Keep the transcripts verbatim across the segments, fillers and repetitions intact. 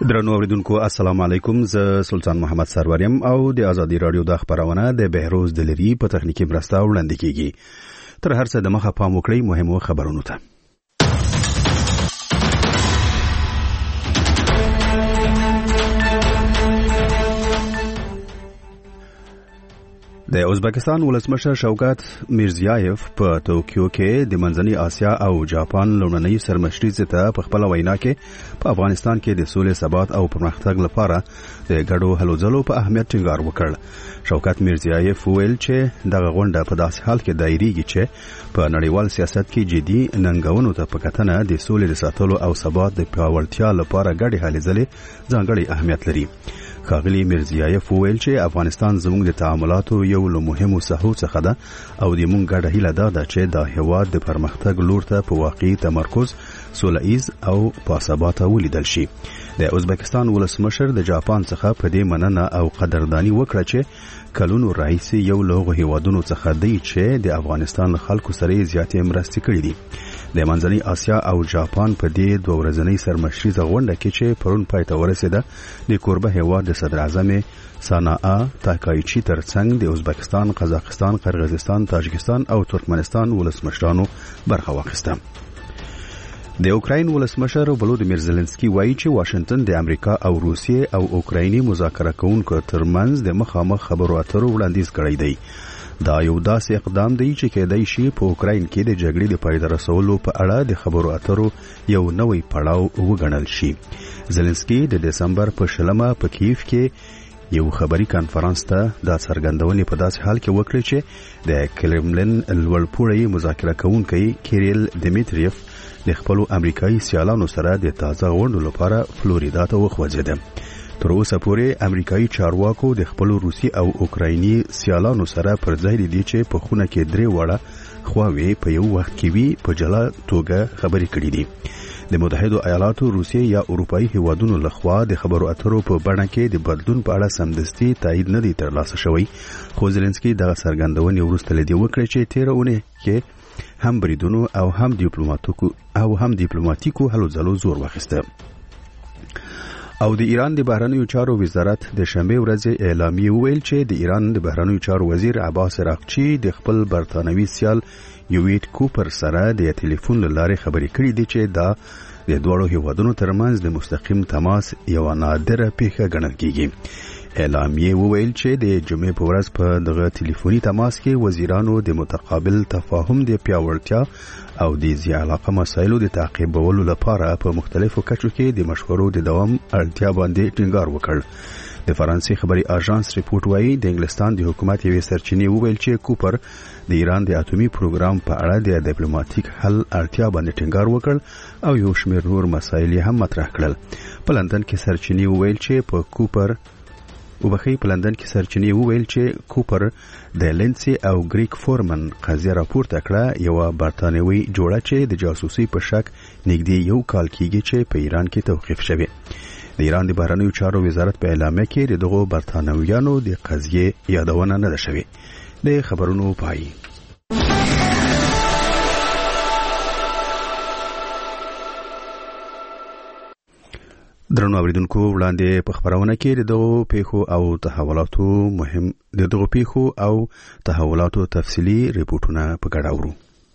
درنو اوریدونکو السلام علیکم، زه سلطان محمد سروریم او د ازادي رادیو د خبرونه د بهروز دلری په تخنیکی مرسته وړاندې کیږي. تر هر څه د مخه پام وکړئ مهمو خبرونو ته. د ازبکستان ولسمشر شوکت میرزیایف په توکیو کې د منځنۍ اسیا او جاپان لومړنۍ سرمشري ته په خپل وینا کې په افغانستان کې د سولې ثبات او پرمختګ لپاره د ګډو هلو ځلو په اهمیت ټینګار وکړ. شوکت میرزیایف ویل چې دغه غونډه په داسې حال کې دایریږي چې په نړیوال سیاست کې جدي ننګونو ته په کتنه د سولې د ساتلو او ثبات د پیاوړتیا لپاره ګډې هلې ځلې ځانګړي اهمیت لري. ښاغلي میرزیایف ویل چې افغانستان زموږ د تعاملاتو یو له مهمو ساحو څخه ده او د موږ ګډه هیله ده چې د هیواد د پرمختګ لور ته په واقعي تمرکز سوله ایز او باثباته ولیدل شي. د ازبکستان ولسمشر د جاپان څخه په دې مننه او قدرداني وکړه چې کلونو راهیسې یو له هغو هیوادونو څخه دی چې د افغانستان خلکو سره زیاتې مرستې کړې دي. د منځنۍ اسیا او جاپان په دې دوه ورځنۍ سرمشري غونډه کې چې پرون پای ته ورسېده د کوربه هیواد د صدر اعظم ساناآ تاکایچی ترڅنګ د ازبکستان، قزاقستان، قرغیزستان، تاجکستان او ترکمنستان ولسمشرانو برخه واخیسته. د اوکراین ولسمشر ولودیمیر زيلنسکي وایي چې واشنگټن د امریکا او روسیې او اوکرایني مذاکره کوونکو ترمنځ د مخامخ خبرو اترو وړاندیز کړی دی. دا یو داسې اقدام دی چې کېدای شي په اوکراین کې د جګړې د پای ته رسولو په اړه د خبرو اترو یو نوې پړاو وګڼل شي. زيلنسکي د دسمبر په شلمه په کیف کې یو خبري کانفرنس ته د څرګندونې په داسې حال کې وکړي چې د کرملن لوړپوړی مذاکره کوونکی کیریل دیمیتریف د خپل امریکایي سیالانو سره د تازه غونډو لپاره فلوریدا ته وخوځېده. تر اوسه پورې امریکایي چارواکو د خپل روسي او اوکرایني سیالانو سره پر ځای دي چې په خونه کې درې وړه خواوې په یو وخت کې وي په جلا توګه خبرې کړې دي. د متحده ایالاتو، روسیې یا اروپאי هیوادونو لخوا د خبرو اترو په بڼه کې د بدلون په اړه سمدستي تایید نه دی ترلاسه شوی، خو زيلنسکي دغه څرګندونې وروسته لیدي وکړي چې تیر اونۍ کې هم بریدونو او هم ډیپلوماټیکو او هم ډیپلوماټیکو هلو ځلو زور واخیسته. او د ایران د بهرنیو چارو وزارت د شنبه ورځ اعلامیه ویل چې د ایران د بهرنیو چارو وزیر عباس راغچی د خپل برتانوي سیال یویټ کوپر سره د ټلیفون لارې خبرې کړې دي چې دا د دوړو هیوادونو ترمنځ د مستقیم تماس یو نادره پیښه ګڼل کیږي. اعلامیه ویل چې د جمعې په ورځ په دغه ټلیفوني تماس کې وزیرانو د متقابل تفاهم د پیاوړتیا او د ذی علاقه مسایلو د تعقیبولو لپاره په مختلفو کچو کې د مشورو د دوام اړتیا باندې ټینګار وکړ. د فرانسې خبري اژانس ریپورت وايي د انګلستان د حکومت یوې سرچینې وویل چې کوپر د ایران د اټومي پروګرام په اړه د ډیپلوماټیک حل اړتیا باندې ټینګار وکړ او یو شمېر نور مسایل هم مطرح کړل. په لندن کې سرچینې وویل چې په کوپر وبخي په لندن کې سرچینې وویل چې کوپر د لینسي او گریک فورمن قضیه راپورته کړه، یو برتانوي جوړه چې د جاسوسي په شک نږدې یو کال کېږي چې په ایران کې توقیف شوی. د ایران د بهرنیو چارو وزارت په اعلامیه کې دغه برتانویانو د قضیه یادونه نه ده شوی. د خبرونو پای. درنو اوریدونکو، وړاندې په خبرونه کې دغه پیښو او تحولاتو مهم دغه پیښو او تحولاتو تفصیلی ریپورتونه په ګډه اورو.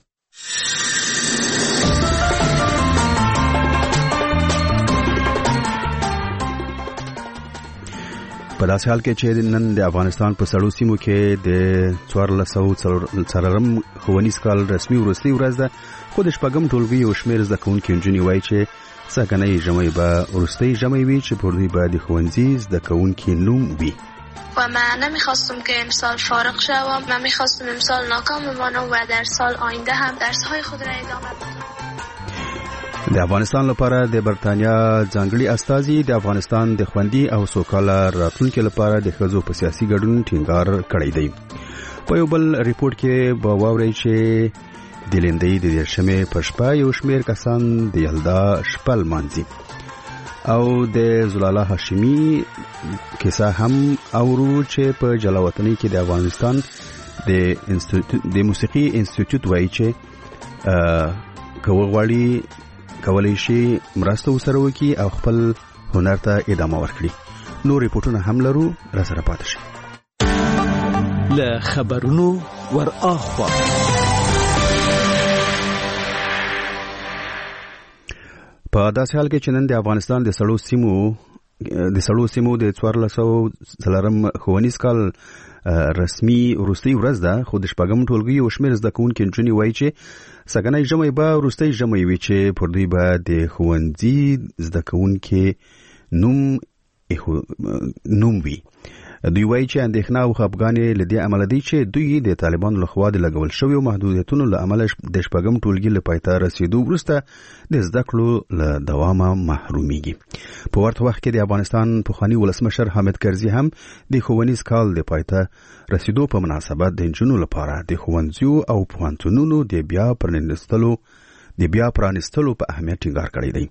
په داسې حال کې چې نن د افغانستان په سړو سیمو کې د څوارلس سوه څلورم ښوونیز کال رسمي وروستۍ ورځ ده، خو د شپږم ټولګي یو شمېر زده کوونکي نجونې وایي چې څنګهنۍ ژمی به وروستۍ ژمی وي چې پر دوی به د ښوونځي زده کوونکي نوم وي. و من نمیخواستم که امسال فارغ شوم، من میخواستم امسال ناکام بمانم و در سال آینده هم درسهای خود را ادامه بدم. د افغانستان لپاره د برتانیا ځانګړي استازي د افغانستان د خوندي او سوکاله راتلونکي لپاره د ښځو په سیاسي ګډون ټینګار کړی دی. په یو بل ریپورت کې به واورئ چې د لندۍ د دیرشمې په شپه یو شمېر کسان د یلدا شپه لمانځي او د زلاله هاشمي کیسه هم اورو چې په جلاوطنۍ کې د افغانستان د د موسیقي انسټیټیوټ وایي چې کوغواړي کولای شي مرسته وسره وکړي او خپل هنر ته ادامه ورکړي. نور ریپورتونه هم لرو، را سره پاتې شئ. له خبرونو ور اخوا په داسې حال کې چې نن د افغانستان د سړو سیمو د سړو سیمو د څوارلس سوه څلورم ښوونیز کال رسمي وروستۍ ورځ ده، خو د شپږم ټولګي یو شمېر زده کوونکي نجونې وایي چې سږنی ژمی به وروستۍ ژمی وي چې پر دوی به د ښوونځي زده کوونکي نوم نوم وي. دوی وایي چې اندېښنه او خفګان له دې امله دی چې دوی د طالبانو لخوا د لګول شویو محدودیتونو له امله د شپږم ټولګي له پای ته رسېدو وروسته د زده کړو له دوامه محرومیږي. په ورته وخت کې د افغانستان پخواني ولسمشر حامد کرزي هم د ښوونیز کال د پای ته رسېدو په مناسبت د نجونو لپاره د ښوونځیو او پوهنتونونو د بیا پرانیستلو د بیا پرانیستلو په اهمیت ټینګار کړی دی.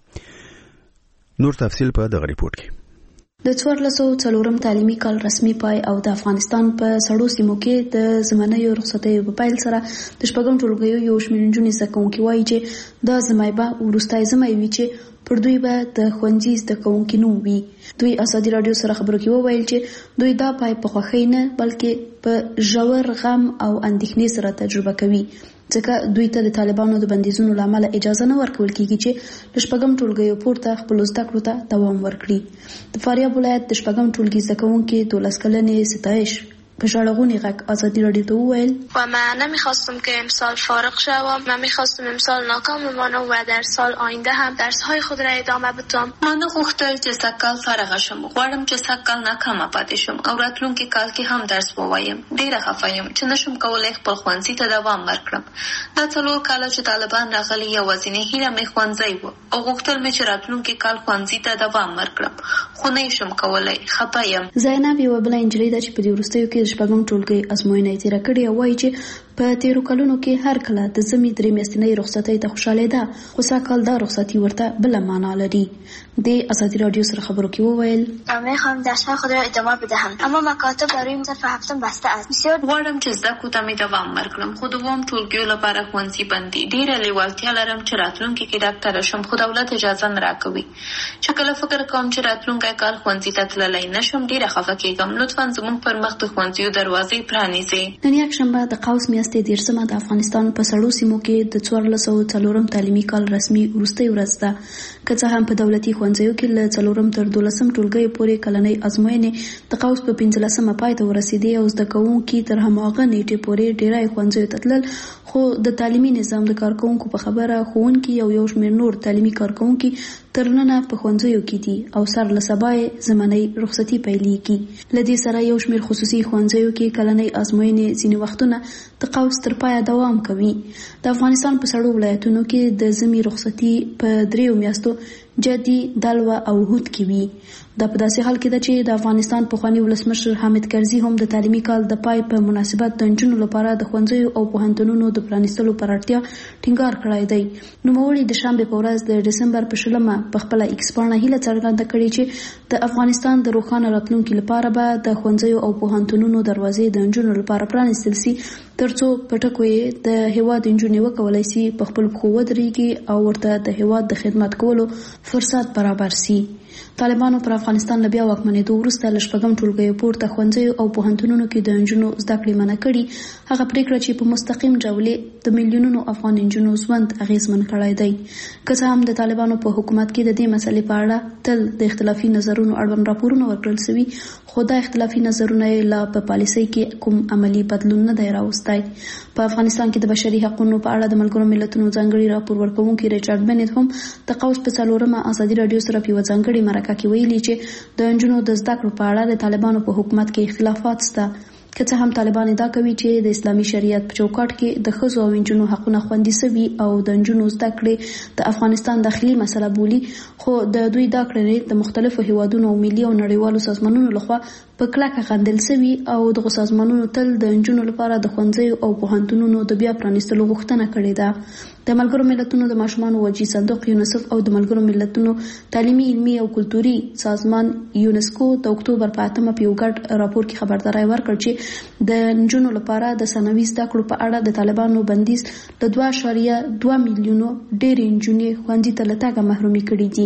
نور تفصیل په دغه ریپورت کې. د څوارلس سوه څلورم تعلیمي کال رسمي پای او د افغانستان په سړو سیمو کې د زمنیو رخصتیو په پیل سره د شپږم ټولګیو یو شمېر نجونې زده کوونکي وایي چې دا ژمی به وروستی ژمی وي چې پر دوی به د ښوونځي زده کوونکي نوم وي. دوی ازادي راډیو سره خبرو کې وویل چې دوی دا پای په خوښۍ نه بلکې په ژور غم او اندېښنې سره تجربه کوي، ځکه دوی ته د طالبانو د بندیزونو له امله اجازه نه ورکول کیږي چې د شپږم ټولګیو پورته خپلو زده کړو ته دوام ورکړي. د فاریاب ولایت د شپږم ټولګي زده کوونکي دولس کلنې ستایش به ژړغونی غږ ازادي راډیو ته وویل و من نمیخواستم که امسال فارغ شوم. من میخواستم امسال ناکام بمانم و در سال آینده هم درسهای خود را ادامه بدم. ما نه غوښتل چې سږکال فارغ شم، غواړم چې سږکال ناکامه پاتې شم او راتلونکي کال کې هم درس ووایم. ډیره خفه یم چې نشم کولی خپل ښوونځي ته دوام ورکړم. دا څلور کاله چې طالبان راغلي یوازینۍ هیله مې ښوونځی و او غوښتل مې چې راتلونکي کال ښوونځي ته دوام ورکړم، خو نه شم کولی. خفه یم. زینب یوه بله نجلۍ ده چې په دې وروستیو کې د شپږم ټولګي ازموینه یې تېره کړې او وایي چې په تیرو کلونو کې هر کله د ژمي درې میاشتنۍ رخصتۍ ته خوشحاله ده، خو سږکال دا رخصتي ورته بله معنا لري. د ازادي راډیو سره خبرو کې وویل میخوام درسهای خود را ادامه بدهم اما مکاتب برای صرف هفتم بسته است. بسیار غواړم چې زده کړو ته مې دوام ورکړم، خو دوام ټولګیو لپاره ښوونځي بند دي. ډېره لیوالتیا لرم چې راتلونکي کې ډاکټره شم، خو دولت اجازه نه راکوي. چې کله فکر کوم چې راتلونکی کال ښوونځي ته تللی نشم ډېره خفه کېږم. لطفا زموږ پر مخ د ښوونځیو دروازې پرانیزئ. نن یکشنبه د قوس میاشتې دېرشمه د افغانستان په سړو سیمو کې د څوارلس سوه څلورم تعلیمي کال رسمي وروستۍ ورځ ده. که څه هم په دولتي ښوونځیو کې له څلورم تر دولسم ټولګیو پورې کلنۍ ازموینې د قوس په پنځلسمه پای ته ورسېدې او زده کوونکي تر هماغه نیټې پورې ډېری ښوونځیو ته تلل، خو د تعلیمي نظام د کارکوونکو په خبره ښوونکي او یو شمېر نور تعلیمي کارکوونکي تر ننه په ښوونځیو کې دي او سر له سبا یې زمنۍ رخصتي پیلېږي. له دې سره یو شمېر خصوصي ښوونځیو کې کلنۍ ازموینې ځینې وختونه د قوس تر پایه دوام کوي. د افغانستان په سړو ولایتونو کې د ژمي رخصتي په دریو میاشتو جدي، دلوه او هود کې وي. دا په داسې حال کې ده چې د افغانستان پخواني ولسمشر حامد کرزي هم د تعلیمي کال د پای په مناسبت د نجونو لپاره د ښوونځیو او پوهنتونونو د پرانیستلو پر اړتیا ټینګار کړی دی. نوموړي د شنبې په ورځ د ډسمبر په شلمه په خپله ایکس پاڼه هیله څرګنده کړې چې د افغانستان د روښانه راتلونکي لپاره به د ښوونځیو او پوهنتونونو دروازې د نجونو لپاره پرانیستل سي، ترڅو په ټکو یې د هېواد نجونې وکولی سي په خپلو پښو ودرېږي او ورته د هېواد د خدمت کولو فرصت برابر سي. طالبانو پر افغانستان له بیا واکمنېدو وروسته له شپږم ټولګیو پورته ښوونځیو او پوهنتونونو کې د نجونو زده کړې منع کړي. هغه پرېکړه چې په مستقیم ډول د میلیونونو افغان نجونو ژوند اغېزمن کړی دی. که څه هم د طالبانو په حکومت کې د دې مسلې په اړه تل د اختلافي نظرونو اړوند راپورونه ورکړل شوي، خو دا اختلافي نظرونه یې لا په پالیسۍ کې کوم عملي بدلون نه دی راوستی. په افغانستان کې د بشري حقونو په اړه د ملګرو ملتونو ځانګړي راپور ورکوونکي ریچارډ بنت هم د قوس په څلورمه ازادي راډیو سره په یوه ځانګړې مرکه کې ویلي چې د نجونو د زده کړو په اړه د طالبانو په حکومت کې اختلافات شته. که څه هم طالبان ادعا کوي چې د اسلامي شریعت په چوکاټ کې د ښځو او نجونو حقونه خوندي شوي او د نجونو زده کړې د افغانستان داخلي مسله بولي، خو د دوی دا کړنې د مختلفو هیوادونو او ملي او نړیوالو سازمانونو لخوا په کلکه غندل شوي او دغو سازمانونو تل د نجونو لپاره د ښوونځیو او پوهنتونونو د بیا پرانیستلو غوښتنه کړې ده. د ملګرو ملتونو د ماشومانو وجهي صندوق یونیسف او د ملګرو ملتونو تعلیمي، علمي او کلتوري سازمان یونسکو د اکتوبر په اتمه په یو ګډ راپور کې خبرداری ورکړ چې د نجونو لپاره د ثانوي زده کړو په اړه د طالبانو بندیز د دوه اعشاریه دوه میلیونو ډېرې نجونې ښوونځي ته له تګه محرومې کړي دي.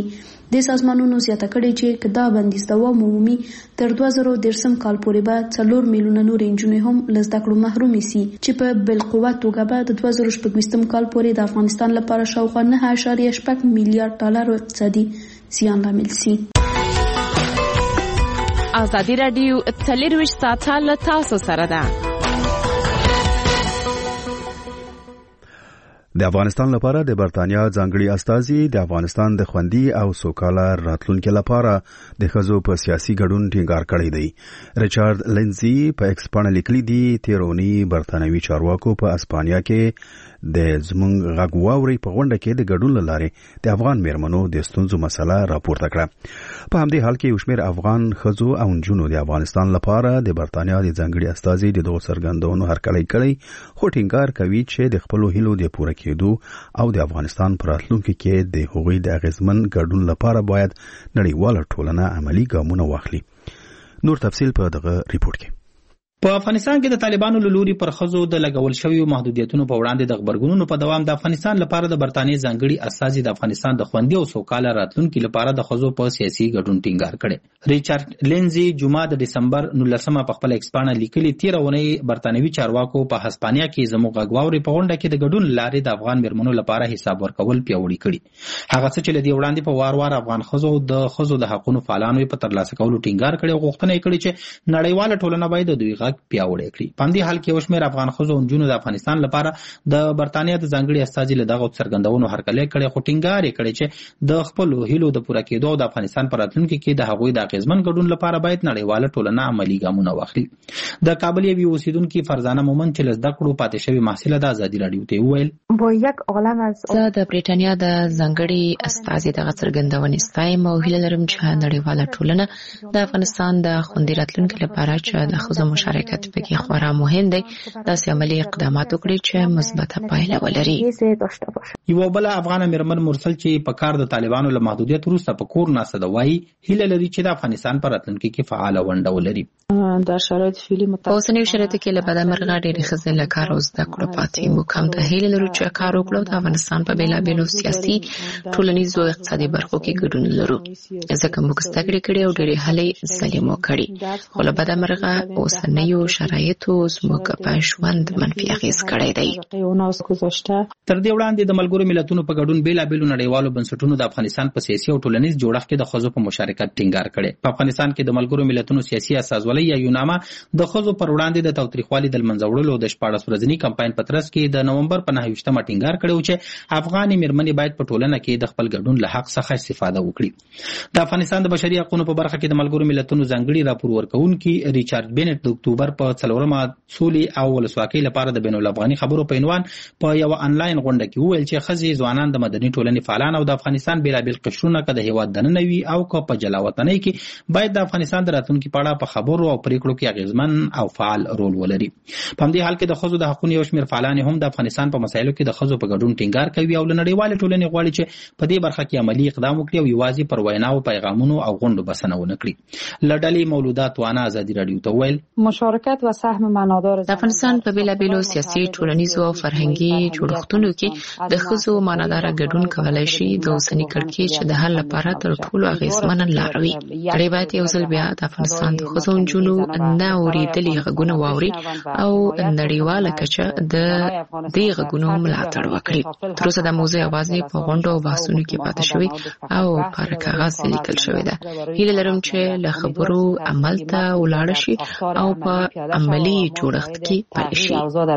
د سازمانونو زیاته کړې چې کدا بندیز دوام عمومي تر دوه زره دېرشم کال پورې به څلور میلیونه نور نجونې هم له زده کړو محرومې سي چې په بالقوه توګه به د دوه زره شپږویشتم کال پورې د افغانستان لپاره شاوخوا نهه اعشاریه شپږ میلیارډ ډالر اقتصادي زیان لامل سي. ازادي راډیو څلرویشت ساعته له تاسو سره ده. د افغانستان لپاره د برتانیا ځانګړي استازي د افغانستان د خوندي او سوکاله راتلونکو لپاره د ښځو په سیاسي ګډون ټینګار کړی دی. ریچارډ لینزي په ایکس باندې لیکلي دي تیرونی برتانوي چارواکو په اسپانیا کې د زمونږ غږ واوري په غونډه کې د ګډون لارې د افغان میرمنو د ستونزو مسله راپورته کړه. په همدې حال کې یو شمېر افغان ښځو او نجونو د افغانستان لپاره د برتانیا د ځانګړي استازي د دغو څرګندونو هرکلی کړی، خو ټینګار کوي چې د خپلو هیلو د پوره کېدو او د افغانستان په راتلونکي کې د هغوی د اغیزمن ګډون لپاره باید نړیواله ټولنه عملی ګامونه واخلي. نور تفصیل په دغه ریپورت کې. په افغانستان کې د طالبانو له لوري پر ښځو د لګول شویو محدودیتونو په وړاندې د خبرګونونو په دوام د افغانستان لپاره د برتانیې ځانګړي استازي د افغانستان د خوندي او سوکاله راتلونکي لپاره د ښځو په سیاسي ګډون ټینګار کړي. ریچارډ لینزي جمعه د دسمبر نولسمه په خپل ایکس باندې لیکلي تیرونی برتانوي چارواکو په هسپانیا کې زموږ غږ واوري په غونډه کې د ګډون لارې د افغان میرمنو لپاره حساب ورکول پیاوړي کړي. هغه څه چې لدی وړاندې په وار وار افغان ښځو د ښځو د حقوقو فعالانو په ترلاسه کولو ټینګار کړي او غوښتنه کړي چې نړیواله ټولنه باید د دوی غږ پیاوړی کړي. په دې حال کې یو شمېر افغان ښځو او نجونو د افغانستان لپاره د برتانیا د ځانګړي استازي له دغو څرګندونو هرکلی کړی، خو ټینګار یې کړی چې د خپلو هیلو د پوره کېدو او د افغانستان په راتلونکي کې د هغوی د اغیزمن ګډون لپاره باید نړیواله ټولنه عملي ګامونه واخلي. د کابل یوې اوسیدونکي فرزانه مومن چې له زده کړو پاتې شوې محصله د ازادي راډیو ته وویل، زه د بریټانیا د ځانګړي استازي دغه څرګندونې ستایم او هیله لرم چې نړیواله ټولنه د افغانستان د خوندي راتلونکي لپاره چې د ښځو مشارکت پکې خورا مهم دی داسې عملي اقدامات وکړي چې مثبته پایله ولري. یو بل افغان میرمن مرسل چې په کار د طالبانو له محدودیت وروسته په کور ناسته ده وایي هیله لري چې د افغانستان په راتلونکي کې فعاله ونډه ولري. در شرایط فعلي په اوسنیو شرایطو کې له بدمرغه ډېرې ښځې له کار او زده کړو پاتې موږ هم ته هیله لرو چې کار وکړو د افغانستان په بېلابېلو سیاسي ټولنیزو او اقتصادي برخو کې ګډون لرو ځکه موږ زده کړې کړې او ډېرې هلې ځلې مو کړي، خو له بدمرغه اوسنیو شرایطو زموږ په ژوند منفي اغېز کړی دی. تر دې وړاندې د ملګرو ملتونو په ګډون بېلابېلو نړیوالو بنسټونو د افغانستان په سیاسي او ټولنیز جوړښت کې د ښځو په مشارکت ټینګار کړی. په افغانستان کې د ملګرو ملتونو سیاسي اساسولۍ یا یوناما د ښځو پر وړاندې د تاوتریخوالي د لمنځه وړلو د شپاړس ورځني کمپاین په ترڅ کې د نومبر په نهه ویشتمه ټینګار کړی و چې افغاني میرمنې باید په ټولنه کې د خپل ګډون له حق څخه استفاده وکړي. د افغانستان د بشري حقوقو په برخه کې د ملګرو ملتونو ځانګړي راپور ورکوونکي ریچارډ بینټ د اکتوبر په څلورمه سولې او ولسواکۍ لپاره د بین الافغاني خبرو په عنوان په یو انلاین غونډه کې وویل چې ښځې، ځوانان، د مدني ټولنې فعالان او د افغانستان بېلابېل قشرونه که د هېواد دننه وي او که په جلا وطنۍ کې باید د افغانستان د راتلونکي په اړه په خبرو او پریکړو کې اغېزمن او فعال رول ولري. په همدې حال کې د ښځو د حقوقو یو شمېر فعالان هم د افغانستان په مسایلو کې د ښځو په ګډون ټینګار کوي او له نړیوالې ټولنې غواړي چې په دې برخه کې عملي اقدام وکړي او یوازې پر ویناو، پیغامونو او غونډو بسنه ونه کړي. له ډلې مولودات وانا ازادي راډیو ته وویل، مشارکت و سهم معنادار د افغانستان په بېلابېلو سیاسي، ټولنیزو او فرهنګي جوړښتونو کې د ښځو معناداره ګډون کولای شي د اوسني کړکېچ چې د حل لپاره تر ټولو اغېزمنه لار وي. نړۍ باید یو ځل بیا د افغانستان د ښځو او نجونو نه اورېدلي غږونه واوري او نړیواله کچه د دې غږونو ملاتړ وکړي. تر اوسه د موضوع یوازې په غونډو او بحثونو کې پاتې شوی او پر کاغذ لیکل شوی ده. هیله لرم چې له خبرو عمل ته ولاړ شي او په عملي جوړښت کې پلی شي.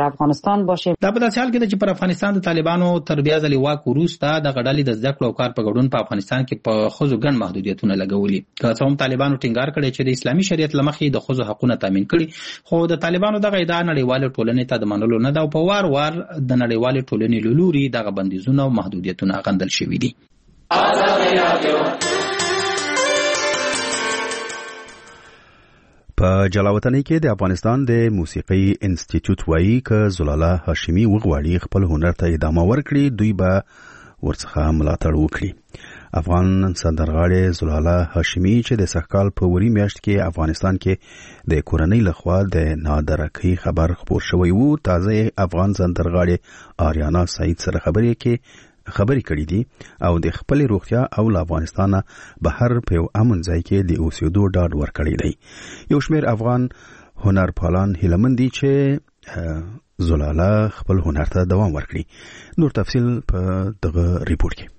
دا په داسې حال کې ده چې پر افغانستان د طالبانو تر بیا ځلې واک وروسته د غډلې د زده کړو او کار په ګډون په افغانستان کې په ښځو ګڼ محدودیتونه لګولي. که څه هم طالبانو ټینګار کړی چې د اسلامي شریعت له مخې د ښځو حقونه تامین کړي، خو د طالبانو دغه ادعا نړیوالې ټولنې ته د منلو نه ده او په وار وار د نړیوالې ټولنې له لوري دغه بندیزونه او محدودیتونه غندل شوي دي. په جلاوطنۍ کې د افغانستان د موسیقۍ انسټیټیوټ وایي که زلاله هاشمي وغواړي خپل هنر ته ادامه ورکړي، دوی به ورڅخه ملاتړ وکړي. افغان سندرغاړې زلاله هاشمي چې د سږکال په وری میاشت کې افغانستان کې د کورنۍ لخوا د نادرکۍ خبر خپور شوی وو، تازه افغان سندرغاړې آریانا سعید سره خبرې کې خبرې کړې دي او د خپل روغتیا او افغانستان بهر په یو امن ځای کې د اوسېدو ډاډ ورکړی دی. یو شمېر افغان هنرپالان هیلهمند دي چې زلاله خپل هنر ته دوام ورکړي. نور تفصیل په دغه ریپورت کې.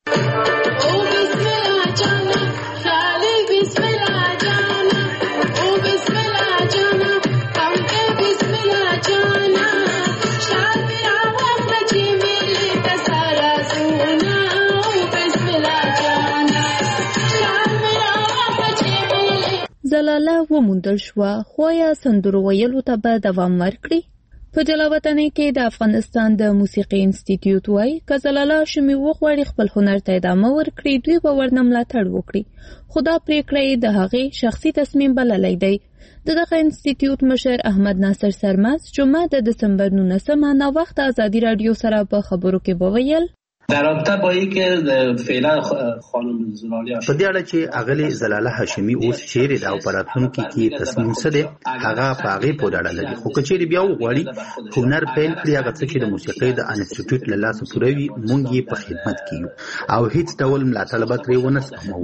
زلاله وموندل شوه، خو یا سندرو ویلو ته به دوام ورکړي. په جلاوطنۍ کې د افغانستان د موسیقي انسټیټیوټ وایي که زلاله هاشمي وغواړي خپل هنر ته ادامه ورکړي دوی به ورنه ملاتړ وکړي، خو دا پریکړه یې د هغې شخصي تصمیم بللی دی. د دغه انسټیټیوټ مشر احمد ناصر سرمز جمعه د دسمبر نولسمه ناوخته ازادي راډیو سره په خبرو کې وویل در رابطه با اینکه فعلا خانم زلاله په دې اړه چې اغلی زلاله هاشمي اوس چیرې د اپراتونکو کې تصمیم څه دی هغه په هغې پورې اړه لري، خو که چیرې بیا وغواړي هنر پیل کړي هغه څه چې د موسیقۍ د انسټیټیوټ له لاسه پوره وي موږ یې په خدمت کې یو او هیڅ ډول ملاتړ به ترې ونه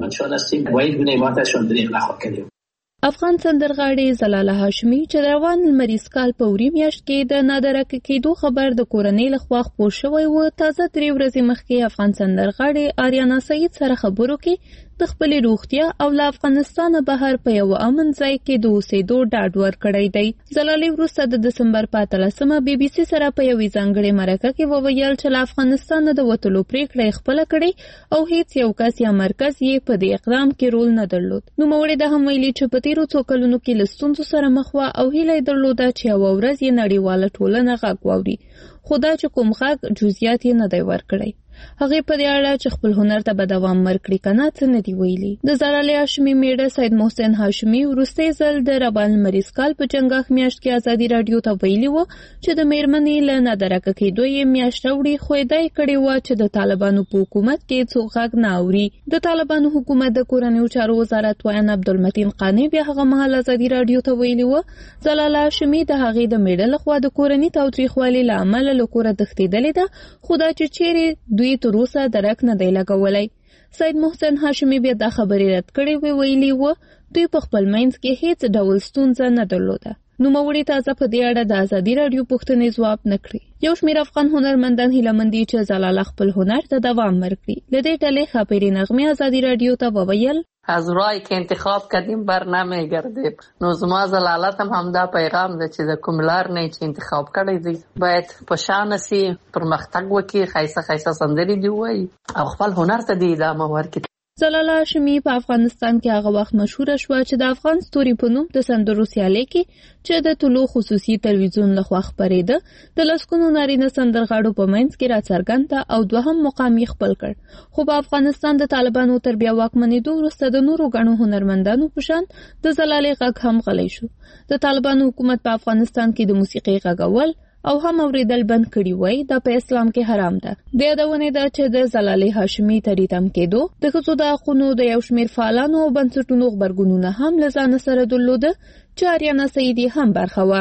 سپموو. افغان سندرغاړي زلاله هاشمي چې د روان لمریز کال په وری میاشت کې د نادرکه کېدو خبر د کورنۍ لخوا خپور شوی و، تازه درې ورځې مخکې افغان سندرغاړي آریانا سعید سره خبرو کې د خپلې روغتیا او له افغانستانه بهر په یو امن ځای کې د اوسېدو ډاډ ورکړی دی. زلاله وروسته د دسمبر په اتلسمه بي بي سي سره په یوې ځانګړې مرکه کې وویل چې له افغانستانه د وتلو پریکړه یې خپله کړې او هیڅ یو کس یا مرکز یې په دې اقدام کې رول نه درلود. نوموړې دا هم ویلي چې په تېرو څو کلونو کې له ستونزو سره مخ وه او هیله یې درلوده چې یوه ورځ یې نړیواله ټولنه غږ واوري، خو دا چې کوم غږ جزئیات یې نه دی ورکړی. هغې په دې اړه چې خپل هنر ته به دوام ورکړي که نه څه نه دي ویلي. د زلاله هاشمي میړه سید محسن هاشمي وروستی ځل د ربان لمریز کال په چنګاښ میاشت کې ازادي راډیو ته ویلي وو چې د میرمنې له نادرکه کېدو یې میاشت وړي، خو ادعا یې کړې وه چې د طالبانو په حکومت کې څوک غږ نه اوري. د طالبانو حکومت د کورنیو چارو وزارت ویان عبدالمتین قانع بیا هغه مهال ازادي راډیو ته ویلي وه زلاله هاشمي د هغې د میړه لخوا د کورني تاوتریخوالي له امله له کوره تښتېدلې ده، خو دا چې چیرې دوی تر اوسه درک نه دی لګولی. سید محسن هاشمي بیا دا خبرې رد کړې وې، ویلي وه دوی په خپل منځ کې هیڅ ډول ستونزه نه درلوده. نوموړي تازه په دې اړه د ازادي راډیو پوښتنې ځواب نه کړي. یو شمېر افغان هنرمندان هیلهمند دي چې زلاله خپل هنر ته دوام ورکړي. له دې ډلې ښاپیرې نغمې ازادي راډیو ته وویل از راهی که انتخاب کردیم بر نمیگردیم. نو زما زلالت هم همدا پیغام ده چې د کوم لار نه چې انتخاب کړی دی باید په شان سي پرمختګ وکړي، ښایسته ښایسته سندرې دی وایي او خپل هنر ته دی ادامه ورکړي. زلاله هاشمي په افغانستان کې هغه وخت مشهوره شوه چې د افغان ستوري په نوم د سندرو سیالۍ کې چې د طلوع خصوصي تلویزیون لخوا خپرېده د لسګونو نارینه سندرغاړو په منځ کې راڅرګنده او دوهم مقام یې خپل کړ. خو په افغانستان د طالبانو تر بیا واکمنېدو وروسته د نورو ګڼو هنرمندانو په شان د زلالې غږ هم غلی شو. د طالبانو حکومت په افغانستان کې د موسیقۍ غږول او هم اوریدل بند کړي وای دا په اسلام کې حرام ده. د یادونه ده چې د زلاله هاشمي تریتم کېدو د ښځو د حقونو د یو شمېر فعالانو او بنسټونو غبرګونونه هم له ځانه سره درلوده چې آریانا سعیدي هم برخه وه.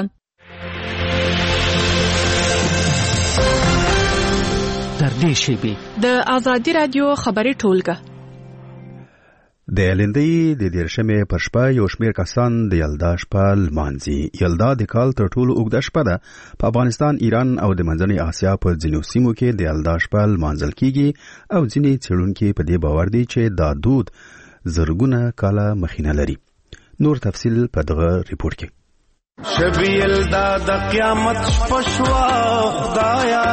در دې شیبې د ازادي راډیو خبري ټولګه د لندۍ د دیرشمې پر شپه یو شمېر کسان د یلدا شپه لمانځي. یلدا د کال تر ټولو اوږده شپه ده. په افغانستان، ایران او د منځنۍ اسیا په ځینو سیمو کې د یلدا شپه لمانځل کیږي او ځینې څېړونکي په دې باور دي چې دا دود زرګونه کاله مخینه لري. نور تفصیل په دغه ریپورت کې. شبي یلدا د قیامت شپه شوه خدایا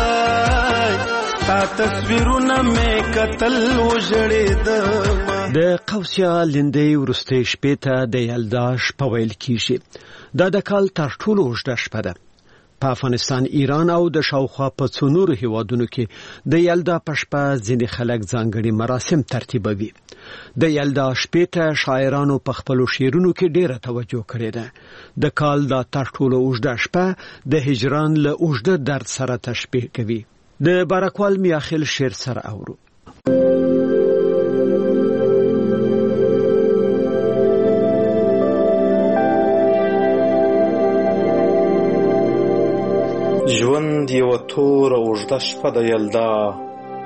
تا تصویرونه مې کتل وژړېدم. د قوسیا لندۍ وروستۍ شپې ته د یلدا شپه ویل کیږي. دا د کال تر ټولو اوږده شپه ده. په افغانستان، ایران او د شاوخوا په څو نورو هیوادونو کې د یلدا په شپه ځینې خلک ځانګړي مراسم ترتیبوي. د یلدا شپې ته شاعرانو په خپلو شعرونو کې ډېره توجه کړې ده. د کال دا تر ټولو اوږده شپه د هجران له اوږده درد سره تشبیه کوي. د بارکوال میاخیل شعر سره اورو. ژوند یو تور اوږده شپه د یلدا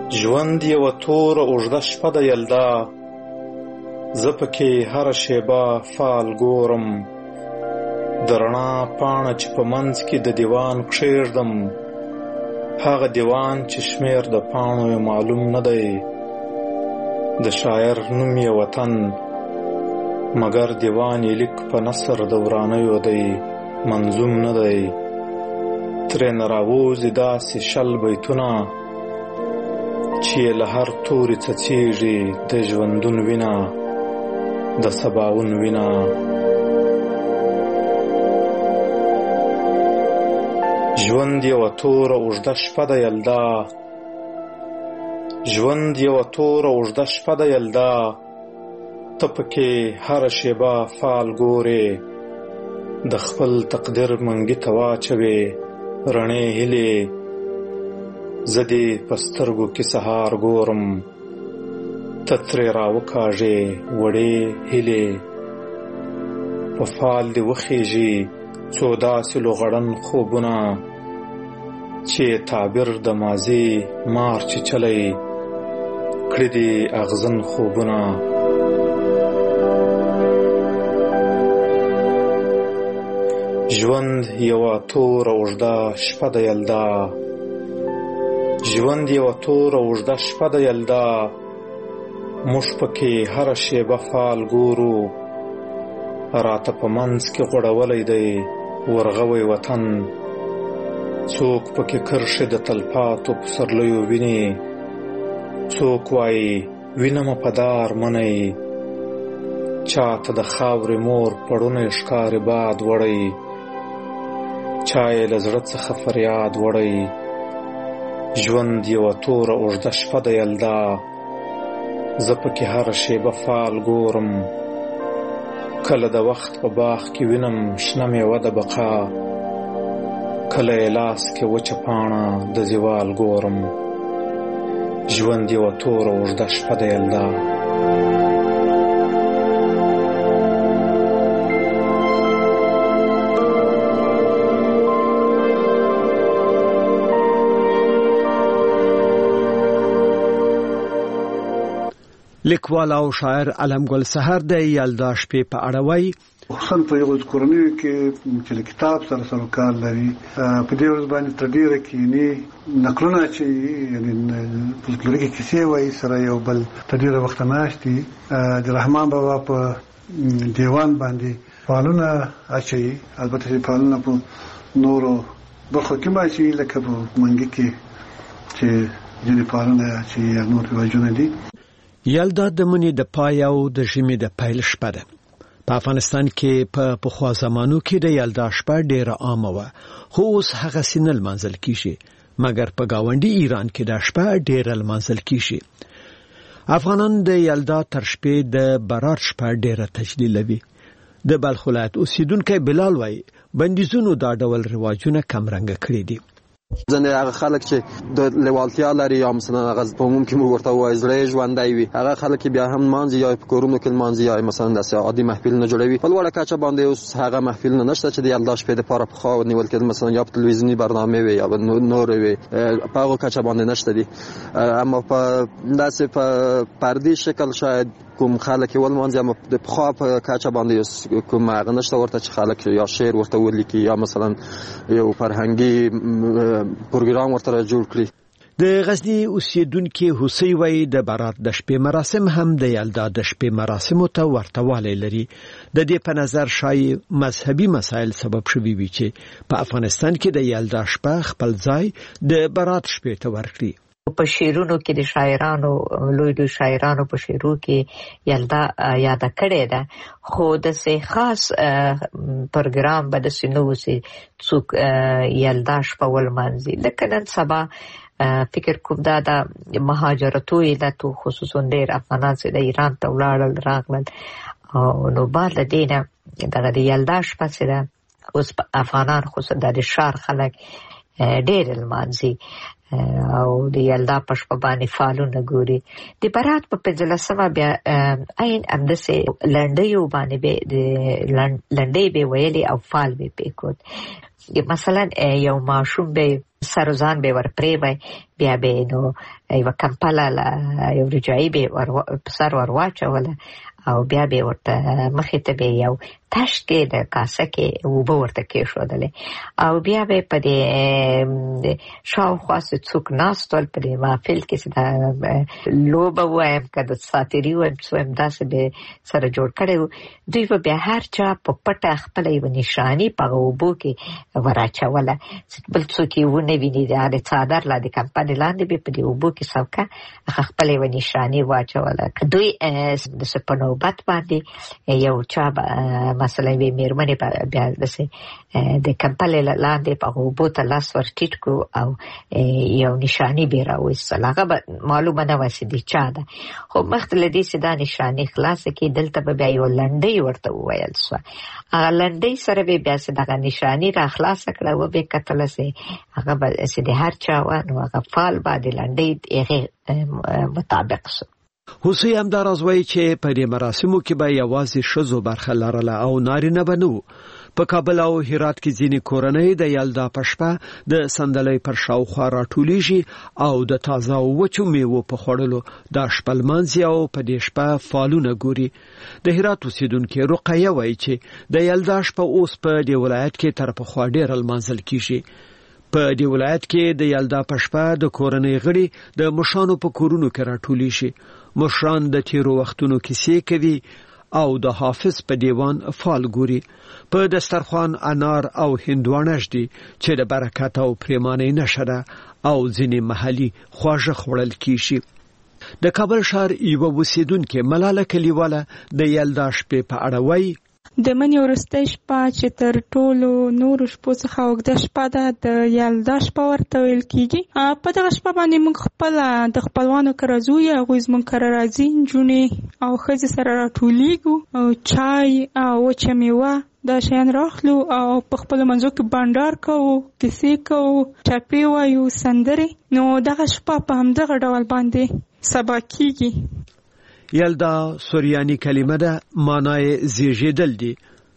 ژوند یوه توره اوږده شپه ده یلدا، زه پکې هره شیبه فال ګورم. د رڼا پاڼه چې په منځ کې د دیوان کښېږدم، هغه دیوان چې شمېر د پاڼو یې معلوم نه دی. د شاعر نوم یې وطن، مګر دیوان یې لیک په نثر د ورانیو دی، منظوم نه دی. ترېنه راووځي داسې شل بیتونه چې یې له هر توري څڅېږي د ژوندون وینه، د سباوون وینه. ژوند یوه توره اوږده شپه ده یلدا، ژوند یوه توره اوږده شپه ده یلدا، ته پکې هره شیبه فال ګورې. د خپل تقدیر منګي ته واچوې رڼې هیلې، زه دې په سترګو کې سهار ګورم. ته ترې راوکاږې وړې هیلې، په فال دې وخیږي څو داسې لوغړن خوبونه، چې تعبیر د ماضي مار چې چلی کړي دي اغزن خوبونه. ژوند یوه توره اوږده شپه ده یلدا، ژوند یوه توره اوږده شپه ده یلدا، موږ پکې هره شیبه فال ګورو. راته په منځ کې غوړولی دی ورغوی وطن، څوک پکې کرښې د تلپاتو پسرلیو ویني. څوک وایي وینمه په دار منی، چاته د خاورې مور پړونی ښکاري باد وړی، چا یې له زړه څخه فریاد وړی. ژوند یوه توره اوږده شپه ده یلدا، زه پکې هره شیبه فال ګورم. کله د وخت په باغ کې وینم شنه میوه د بقا، کله یې لاس کې وچه پاڼه د زوال ګورم. ژوند یوه توره اوږده شپه ده یلدا. لیکوال او شاعر علم ګل سحر د یلدا شپې په اړه وایي: خصوصا په یو کورنۍ کې چې کتاب سره سره کار لري، په دې ورځ باندې تر ډیره کینی نقلونه چې یعنی فولکلوریکي کیسې وایي سره یو بل تر ډیره وخت ناشتي د رحمان بابا په دیوان باندې فالونه اچي. البته فالونه په نورو برخو کې ماشي لکه په منګي کې چې ځینې فالونه اچي یا نور واجونه دي. یلدا د مني د پای او د ژمي د پیل شپه ده. په افغانستان کې په پخوا زمانو کې د یلدا شپه ډیره عامه وه، خو اوس هغه سینه لمانځل کیږي، مګر په گاونډي ایران کې د شپه ډیره لمانځل کیږي. افغانان د یلدا تر شپې د برات شپه ډیره تجلیلوي. د بلخ ولایت اوسیدونکو بلال وایي بندیزونو دا ډول رواجونه کمرنګ کړی دي. ځنه هغه خلک چې د لیوالتیا لري یا مثلا هغه په عموم کې موږ ورته وایي زړه ژوندۍ وي، هغه خلک بیا هم مانځي یا په کورونو کې مانځي یا مثلا داسې عادي محفل نه جوړوي. په لوړه کچه باندې اوس هغه محفل نه نشته چې د یلدا شپې لپاره په خوا نیول کېدل، مثلا یا په تلویزیوني برنامه وي یا نور وي، په هغه کچه باندې نشته دي. اما په داسې په پردي شکل شاید کوم خلک ول مانځي، اما د خوا په کچه باندې کوم هغه نشته ورته چې خلک یا شعر ورته ولیکي یا مثلا یو فرهنګي پروګرام ورته جوړ کړي. د غزنی اوسیدونکو حسین وای د برات د شپې مراسم هم د یلدا د شپې مراسمو ته ورتهوالی لري. د دې په نظر شای مذهبي مسایل سبب شوي وي چې په افغانستان کې د یلدا شپه خپل ځای د برات شپې ته ورکړي. په شعرونو کې د شاعرانو لوی لوی شاعرانو په شعرو کې یلدا یاد کړی ده، خو د سه خاص پروګرام به د سينو سي څوک یلدا شپه ول مانځي. لکه نن سبا فکر کوم دا د مهاجرتو علت خصوصا ډېر افغانان چې د ایران ته ولاړل راغلل، او نو بعد له دې نه دغه د یلدا شپه سره اوس افغانان خصوصا د شهر خلک ډېر لمانځي او د یلدا په شپه باندې فالونه ګوري. د برات په پنځلسمه بیا عین همداسې لنډیو باندې به د لنډۍ به ویلي او فال به پکوت. مثلا یو ماشوم به سرزان به ورپری وای بیا به نو یو کمپاله لا یو رجایی به ور سر ور واچوله او بیا به ورته مخې ته به یو تش کې د کاسه کې اوبه ورته کېښودلې او بیا به په دې شاوخوا څوک ناستول په دې محفل کې چې دا لوبه وایم که د ساتیري وایم څه وایم داسې به سره جوړ کړی و دوی به بیا هر چا په پټه خپله یوه نښاني په هغه اوبو کې وراچوله بل څوک یې ونه ویني د څادر لا د کمپنې لاندې به په دې اوبو کې څوکه هغه خپله یوه نښاني واچوله دوی داسې په نوبت باندې یو چا مثلا به میرمنې بیا داسې د کمپلې لاندې په اوبو ته لاس ور ټیټ کړو او یو نښاني به راویستل هغه به معلومه نه وه چې د چا ده خو مخکې له دې چې دا نښاني خلاصه کړي دلته به بیا یو لنډۍ ورته وویل سوه هغه لنډۍ سره به بیا چې دغه نښاني را خلاصه کړه وبې کتله چې هغه به چې د هر چا وه نو هغه فال به د لنډۍ هغې مطابق سو حسین همداراز وایي چې په دې مراسمو کې به یوازې ښځو برخه لرله او نارینه به نه وو. په کابل او هرات کې ځینې کورنۍ د یلدا په شپه د صندلۍ پر شاوخوا راټولیږي او د تازه او وچو میوو په خوړلو دا شپه لمانځي او په دې شپه فالونه ګوري. د هرات اوسیدونکې رقیه وایي چې د یلدا شپه اوس په دې ولایت کې تر پخوا ډېره لمانځل کیږي. په دې ولایت کې د یلدا په شپه د کورنۍ غړي د مشرانو په کورونو کې راټولیږي. مشران د تیرو وختونو کیسې کوي او د حافظ په دیوان فال ګوري. په دسترخوان انار او هندوانه ږدي چې د برکت او پریمانۍ نښه ده او ځینې محلي خواږه خوړل کیږي. د کابل ښار یوه اوسیدونکې ملاله کلیواله د یلدا شپې په اړه وایي د مني وروستۍ شپه چې تر ټولو نورو شپو څخه اوږده شپه ده د یلدا شپه ورته ویل کېږي. په دغه شپه باندې موږ خپله د خپلوانو کره ځو یا هغوی زموږ کره راځي نجونې او ښځې سره راټولیږو او چای او وچه میوه دا شیان راخلو او په خپلو منځو کې بانډار کوو کیسې کوو ټپې وایو سندرې نو دغه شپه په همدغه ډول باندې سبا کېږي. یلدا سوریانی کلمه ده معنای زیږیدل دی.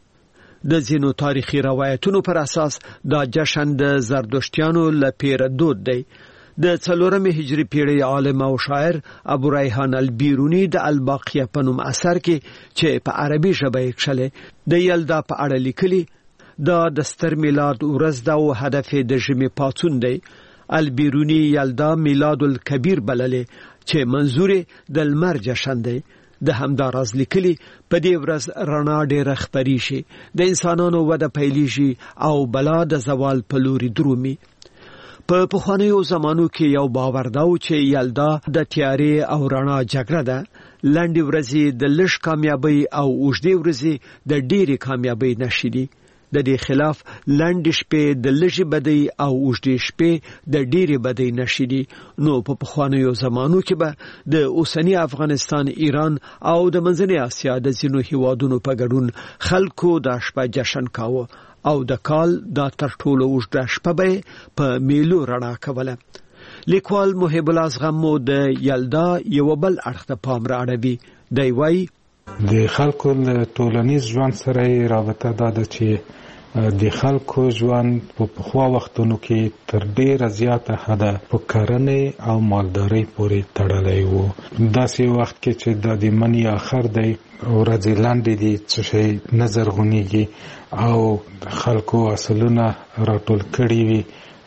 د ځینو تاریخي روایتونو پر اساس دا جشن د زردشتیانو له پیره دود دی. د څلورمې هجري پیړۍ عالم او شاعر ابو ریحان البیرونی د الباقیه په نوم اثر کې چې په عربي ژبه یې کښلی د یلدا په اړه لیکلي دا د ستر میلاد ورځ ده او هدف یې د ژمي پاڅون دی. البیرونی یلدا میلاد الکبیر بللی چې منظور د لمر جشن دی. د همداراز لیکلي په دې ورځ رڼا ډېره خپرې شي د انسانانو وده پیلیږي او بلا د زوال په لوري درومي. په پخوانیو زمانو کې یو باور دا و چې یلدا د تیارې او رڼا جګړه ده. لنډې ورځې د لږ کامیابۍ او اوږدې ورځې د ډېرې کامیابۍ نښې دي. د دې خلاف لنډې شپې د لږې بدۍ او اوږدې شپې د ډېرې بدۍ نښې دي. نو په پخوانیو زمانو کې به د اوسني افغانستان، ایران او د منځنۍ اسیا د ځینو هیوادونو په ګډون خلکو دا شپه جشن کاوه او د کال دا تر ټولو اوږده شپه به په میلو رڼا کوله. لیکوال محب الله اصغم مو د یلدا یو بل اړخ ته پام رااړوي. دی وایي د خلکو له ټولنیز ژوند سره رابطه دا ده چې د خلکو ژوند په پخوا وختونو کې تر ډیره زیاته حده په کرنې او مالدارۍ پورې تړلی و. داسې وخت کې چې د مني آخر دی ورځې لنډې دي څه شی نه زرغونېږي او خلکو حاصلونه راټول کړي وي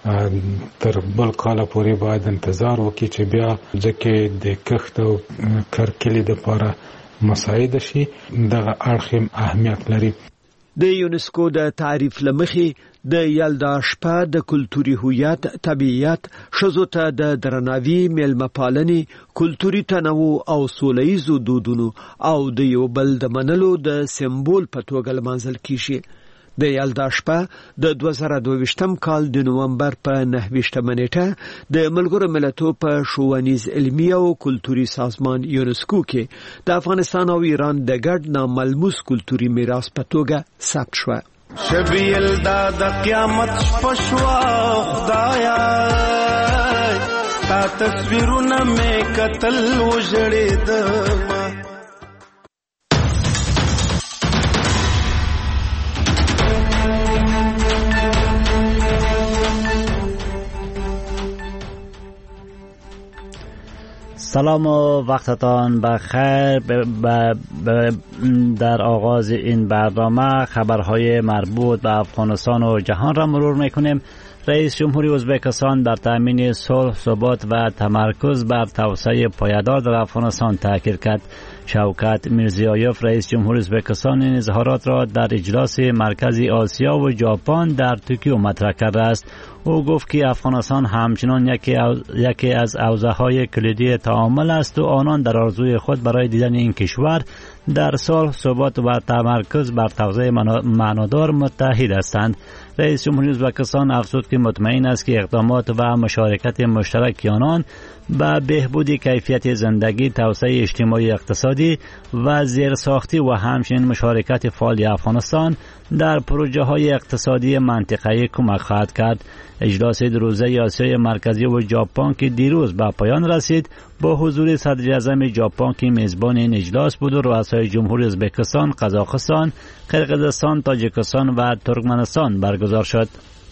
تر بل کاله پورې باید انتظار وکړي چې بیا ځکه د کښت او کرکلې دپاره مساعده شي. دغه اړخ اهمیت لري. د یونسکو د تعریف لمخې د یلدا شپه د کلتوري هویت، طبیعت، ښځو ته د درناوي، میلمه پالنې، کلتوري تنوع او سوله ییزو دودونو او د یو بل د منلو د سمبول په توګه لمانځل کیږي. د یلدا شپه د دوه زره دوه ویشتم کال د نومبر په نهه ویشتمه نیټه د ملګرو ملتونو په ښوونیز علمي او کلتوري سازمان یونسکو کې د افغانستان او ایران د ګډ ناملموس کلتوري میراث په توګه ثبت شوه. شبی یلدا د قیامت شپه شوه خدایا تا تصویرونه مې کتل وژړېدم. سلام و وقتتان بخیر. در آغاز این برنامه خبرهای مربوط به افغانستان و جهان را مرور میکنیم. رئیس جمهوری ازبکستان در تامین صلح، ثبات و تمرکز بر توسعه پایدار در افغانستان تاکید کرد. شوکت میرزیایف رئیس جمهوری ازبکستان این اظهارات را در اجلاس مرکزی آسیا و ژاپن در توکیو مطرح کرده است. او گفت که افغانستان همچنان یکی از, یکی از حوزه‌های کلیدی تعامل است و آنان در آرزوی خود برای دیدن این کشور در صلح، ثبات و تمرکز بر توسعه معنادار متحد هستند. رئیس جمهوری ازبکستان افزود که مطمئن است که اقدامات و مشارکت مشترک آنان به بهبود کیفیت زندگی، توسعه اجتماعی اقتصادی و زیرساختی و همچنین مشارکت فعال افغانستان در پروژه های اقتصادی منطقه‌ای کمک خواهد کرد. اجلاس دو روزه آسیای مرکزی و ژاپن که دیروز به پایان رسید با حضور صدر اعظم ژاپن که میزبان این اجلاس بود و رؤسای جمهوری ازبکستان، قزاقستان، قرقیزستان، تاجیکستان و ترکمنستان برگزار شد.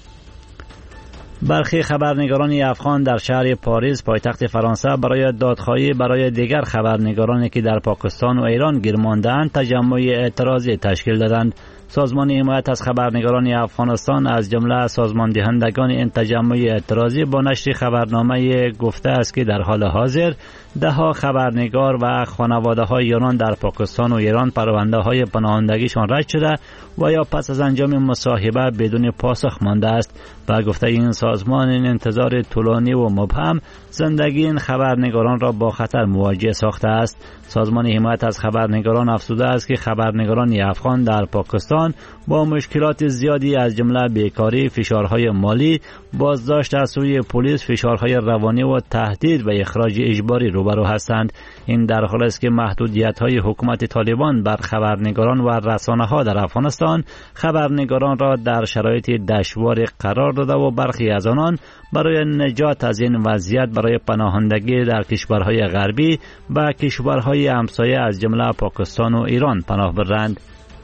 برخی خبرنگاران افغان در شهر پاریس پایتخت فرانسه برای دادخواهی برای دیگر خبرنگارانی که در پاکستان و ایران گیر مانده‌اند تجمع اعتراضی تشکیل دادند. سازمان حمایت از خبرنگاران افغانستان از جمله سازمان دهندگان این تجمع اعتراضی با نشر خبرنامه گفته است که در حال حاضر ده ها خبرنگار و خانواده های آنان در پاکستان و ایران پرونده های پناهندگیشان رد شده و یا پس از انجام مصاحبه بدون پاسخ مانده است. با گفته این سازمان این انتظار طولانی و مبهم زندگی این خبرنگاران را با خطر مواجه ساخته است. سازمان حمایت از خبرنگاران افزوده است که خبرنگاران افغان در پاکستان با مشکلات زیادی از جمله بیکاری، فشارهای مالی، بازداشت از سوی پلیس، فشارهای روانی و تهدید و اخراج اجباری روبرو هستند. این در حالی است که محدودیت‌های حکومت طالبان بر خبرنگاران و رسانه‌ها در افغانستان خبرنگاران را در شرایط دشوار قرار داده و برخی از آنان برای نجات از این وضعیت برای پناهندگی در کشورهای غربی و کشورهای همسایه از جمله پاکستان و ایران پناه برند.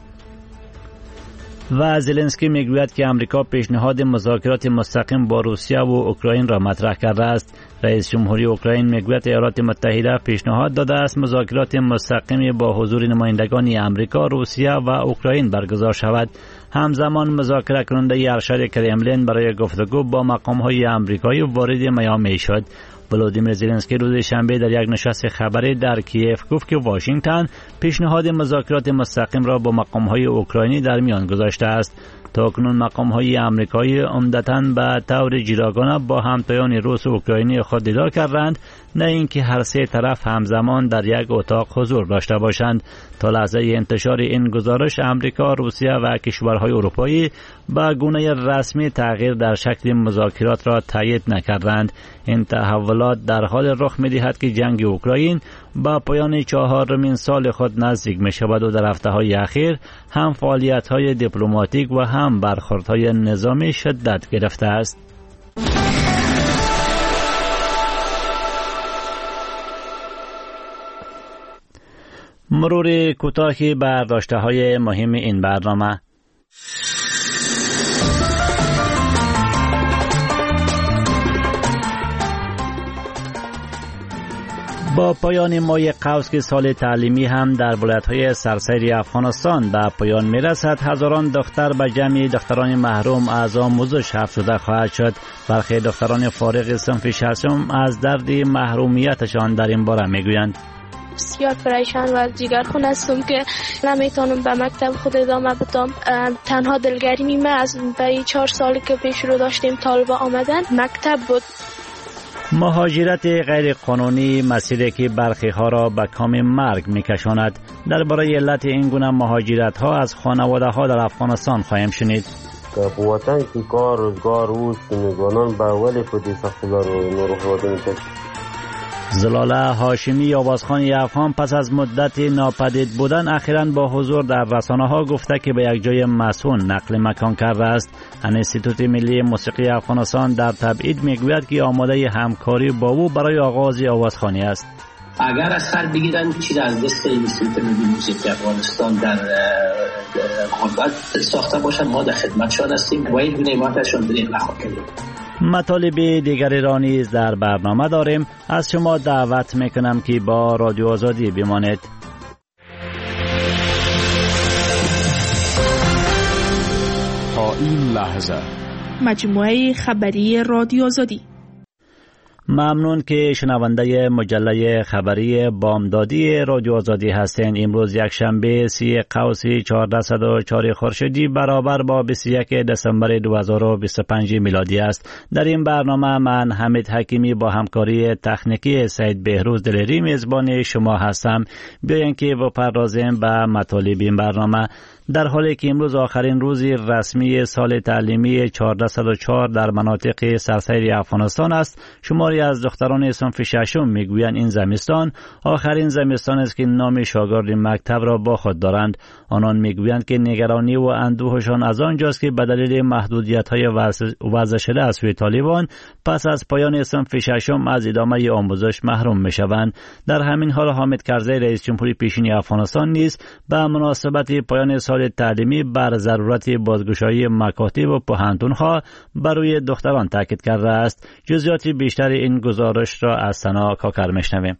و زلنسکی میگوید که امریکا پیشنهاد مذاکرات مستقیم با روسیه و اوکراین را مطرح کرده است. رئیس جمهوری اوکراین میگوید ایالات متحده پیشنهاد داده است مذاکرات مستقیم با حضور نمایندگان امریکا، روسیه و اوکراین برگزار شود. همزمان مذاکره کننده ارشد کرملین برای گفتگو با مقام‌های آمریکایی وارد میامی شد. ولودیمیر زلنسکی روز شنبه در یک نشست خبری در کیف گفت که واشنگتن پیشنهاد مذاکرات مستقیم را با مقام‌های اوکراینی در میان گذاشته است. تاکنون مقام‌های آمریکایی عمدتاً به طور جداگانه با همتایان روس و اوکراینی خود دیدار کردند، نه اینکه هر سه طرف همزمان در یک اتاق حضور داشته باشند. تا لحظه انتشار این گزارش امریکا، روسیه و کشورهای اروپایی به گونه رسمی تغییر در شکل مذاکرات را تایید نکردند. این تحولات در حال رخ می‌دهد که جنگ اوکراین با پایان چهارمین سال خود نزدیک می‌شود و در هفته‌های اخیر هم فعالیت‌های دیپلماتیک و هم برخوردهای نظامی شدت گرفته است. مرور کوتاهی بر داشته‌های مهم این برنامه. با پایان ماه قوس که سال تعلیمی هم در ولایت‌های سرسری افغانستان به پایان می‌رسد، هزاران دختر به جمع دختران محروم از آموزش افزوده خواهد شد. برخی دختران فارغ صنف ششم از درد محرومیتشان در این باره می‌گویند. بسیار پریشان و جگرخون هستم که نمیتونم به مکتب خود ادامه بدم. تنها دلگرمی من از به چهار سالی که پیش رو داشتیم طالبا آمدن مکتب بود. مهاجرت غیر قانونی مسیری که برخی ها را به کام مرگ میکشاند. درباره علت این گونه مهاجرت ها از خانواده ها در افغانستان خواهیم شنید. که په وطن کې کار روزګار اوس میگونن به ولی په دې سختلارو نورو هوادونو ته زلاله هاشمی آوازخوان افغان پس از مدت ناپدید بودن اخیراً با حضور در رسانه‌ها گفته که به یک جای مسکون نقل مکان کرده است. انستیتوت ملی موسیقی افغانستان در تبعید میگوید که آماده همکاری با او برای آغاز آوازخوانی است. اگر از سر بگیرن چیز از دست انستیتوت ملی موسیقی افغانستان در غربت ساخته باشن، ما در خدمتشان هستیم و این گونه حمایتشان دریغ نخواهیم کرد. مطالب دیگری را نیز در برنامه داریم. از شما دعوت میکنم که با رادیو آزادی بمانید. تا این لحظه مجموعه خبری رادیو آزادی. ممنون که شنونده مجله خبری بامدادی رادیو آزادی هستین. امروز یک شنبه سی قوس چهارصد و چهار خورشیدی برابر با بیست و یک دسامبر دو هزار و بیست و پنج میلادی است. در این برنامه من حمید حکیمی با همکاری تکنیکی سید بهروز دلیری میزبان شما هستم. بیاین که بپردازیم به مطالب این برنامه. در حالی که امروز آخرین روز رسمی سال تعلیمی چهارصد و چهار در مناطق سراسری افغانستان است، شماری از دختران صنف ششم میگویند این زمستان آخرین زمستان است که نام شاگرد مکتب را با خود دارند. آنان میگویند که نگرانی و اندوهشان از آنجاست که به دلیل محدودیت‌های وضع شده از سوی طالبان پس از پایان صنف ششم از ادامه آموزش محروم میشوند. در همین حال حامد کرزی رئیس جمهوری پیشین افغانستان نیز به مناسبت پایان سال تعلیمی بر ضرورت بازگشایی مکاتب و پوهنتون‌ها برای دختران تاکید کرده است. جزئیات بیشتر این گزارش را از سنا کاکر میشنویم.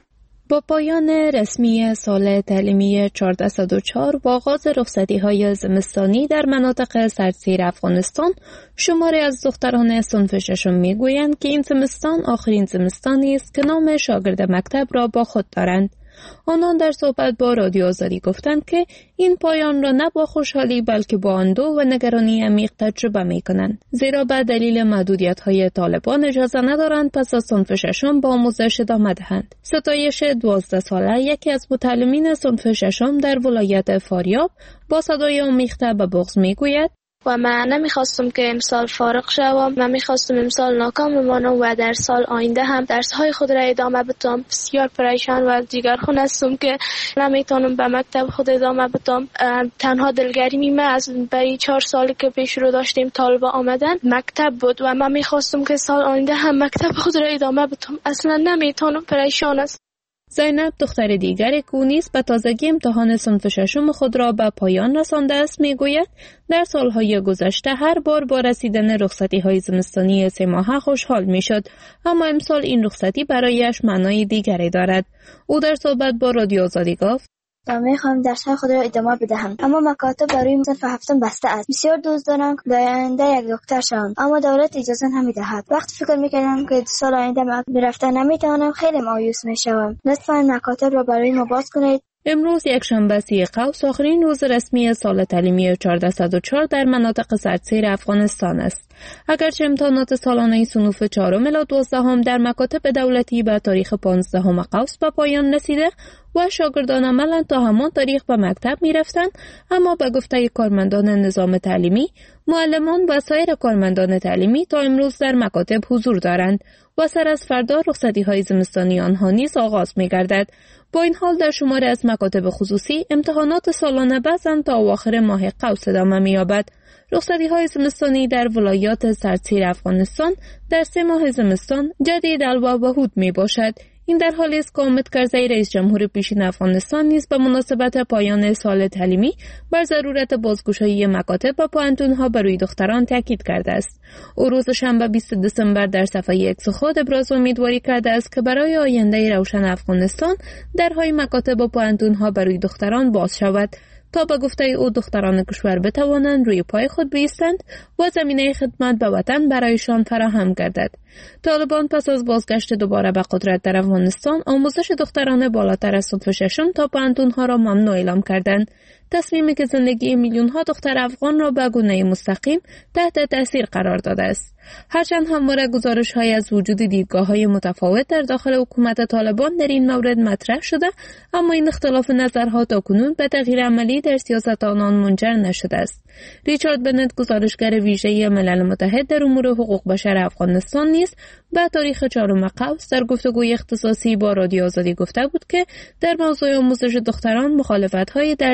با پایان رسمی سال تعلیمی چهارصد و چهار و آغاز رخصتی‌های زمستانی در مناطق سراسری افغانستان، شماری از دختران صنف ششم میگویند که این زمستان آخرین زمستانی است که نام شاگرد مکتب را با خود دارند. آنان در صحبت با رادیو آزادی گفتند که این پایان را نه با خوشحالی بلکه با اندوه و نگرانی عمیق تجربه می کنند، زیرا به دلیل محدودیت‌های طالبان اجازه ندارند پس از صنف ششم با آموزش ادامه دهند. ستایش دوازده ساله یکی از متعلمین صنف ششم در ولایت فاریاب با صدای آمیخته به بغض می گوید و من نمیخواستم که امسال فارغ شوم. من میخواستم امسال ناکام بمانم و در سال آینده هم درسهای خود را ادامه بدم. بسیار پریشان و دیگرخون هستم که نمیتونم به مکتب خود ادامه بدم. تنها دلگرمی من از برای چهار سالی که پیش رو داشتیم طالبا آمدن مکتب بود و من میخواستم که سال آینده هم مکتب خود را ادامه بدم. اصلا نمیتونم، پریشان است. زینب دختر دیگری که نیز به تازگی امتحان صنف ششم خود را به پایان رسانده است میگوید در سالهای گذشته هر بار با رسیدن رخصتی‌های زمستانی سه ماهه خوشحال میشد، اما امسال این رخصتی برایش معنای دیگری دارد. او در صحبت با رادیو آزادی گفت و میخوام درس‌های خود را ادامه بدهم، اما مکاتب برای صنف هفتم بسته است. بسیار دوست دارم که در آینده یک دکتر شوم، اما دولت اجازه نمیدهد. وقتی فکر میکردم که سال آینده رفتن نمیتوانم خیلی مایوس میشوم. لطفاً مکاتب را برای ما باز کنید. امروز یک شنبه سی قوس آخرین روز رسمی سال تعلیمی چهارصد و چهار در مناطق سراسری افغانستان است. اگرچه امتحانات سالانه صنوف چهارم الی دوازدهم در مکاتب دولتی به تاریخ پانزدهم قوس به پایان رسیده و شاگردان عملاً تا همان تاریخ به مکتب می رفتند، اما به گفته کارمندان نظام تعلیمی، معلمان و سایر کارمندان تعلیمی تا امروز در مکاتب حضور دارند و سر از فردا رخصتی‌های زمستانی آنها نیز آغاز می‌گردد. با این حال در شماری از مکاتب خصوصی امتحانات سالانه بعضاً تا اواخر ماه قوس ادامه می‌یابد. رخصتی‌های زمستانی در ولایات سراسری افغانستان در سه ماه زمستان جدید الوا و هود میباشد. این در حالی است که حامد کرزی رئیس جمهور پیشین افغانستان نیز به مناسبت پایان سال تعلیمی بر ضرورت بازگشایی مکاتب و پوهنتون‌ها برای دختران تاکید کرده است. او روز شنبه بیست دسامبر در صفحه ایکس خود ابراز امیدواری کرده است که برای آینده روشن افغانستان درهای مکاتب و پوهنتون‌ها برای دختران باز شود تا به گفته او دختران کشور بتوانند روی پای خود بایستند و زمینه خدمت به وطن برایشان فراهم گردد. طالبان پس از بازگشت دوباره به قدرت در افغانستان آموزش دختران بالاتر از صنف ششم تا پوهنتون‌ها را ممنوع اعلام کردند. تصمیمی که زندگی میلیون‌ها دختر افغان را به گونه مستقیم تحت تاثیر قرار داده است. هرچند همواره گزارش‌های از وجود دیدگاه‌های متفاوت در داخل حکومت طالبان در این مورد مطرح شده، اما این اختلاف نظرها تاکنون به تغییر عملی در سیاست آنان منجر نشده است. ریچارد بنت گزارشگر ویژه ملل متحد در امور حقوق بشر افغانستان نیز به تاریخ چهارم قوس در گفتگوی اختصاصی با رادیو آزادی گفته بود که در موضوع آموزش دختران مخالفت‌های در درون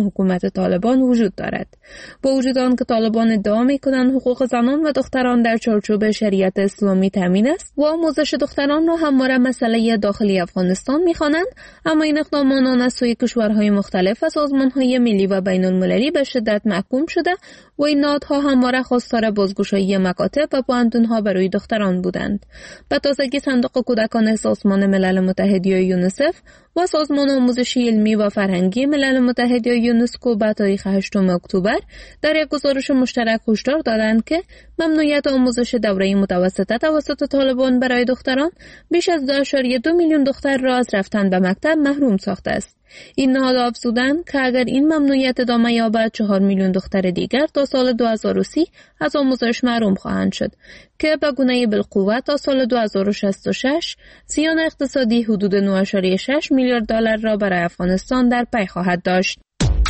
حکومت طالبان وجود دارد. با وجود آن که طالبان ادعا می‌کنند حقوق زنان و دختران در چارچوب شریعت اسلامی تامین است و آموزش دختران را همواره مسئله داخلی افغانستان می‌خوانند، اما این اقدامان از سوی کشورهای مختلف و سازمان‌های ملی و بین‌المللی به شدت محکوم شده و این نهادها همواره خواستار بازگشایی مکاتب و پوهنتون‌ها برای دختران بودند. به تازگی صندوق کودکان سازمان ملل متحد یا یونیسف و سازمان آموزشی علمی و فرهنگی ملل متحد یا یونسکو به تاریخ هشتم اکتبر در یک گزارش مشترک هشدار دادند که ممنوعیت آموزش دوره متوسطه توسط طالبان برای دختران بیش از دو ممیز دو میلیون دختر را از رفتن به مکتب محروم ساخته است. این نهاد افزودند که اگر این ممنوعیت ادامه یابد چهار میلیون دختر دیگر تا سال دو هزار و سی از آموزش محروم خواهند شد که به گونه بالقوه تا سال دو هزار و شصت و شش زیان اقتصادی حدود نه ممیز شش میلیارد دلار را برای افغانستان در پی خواهد داشت.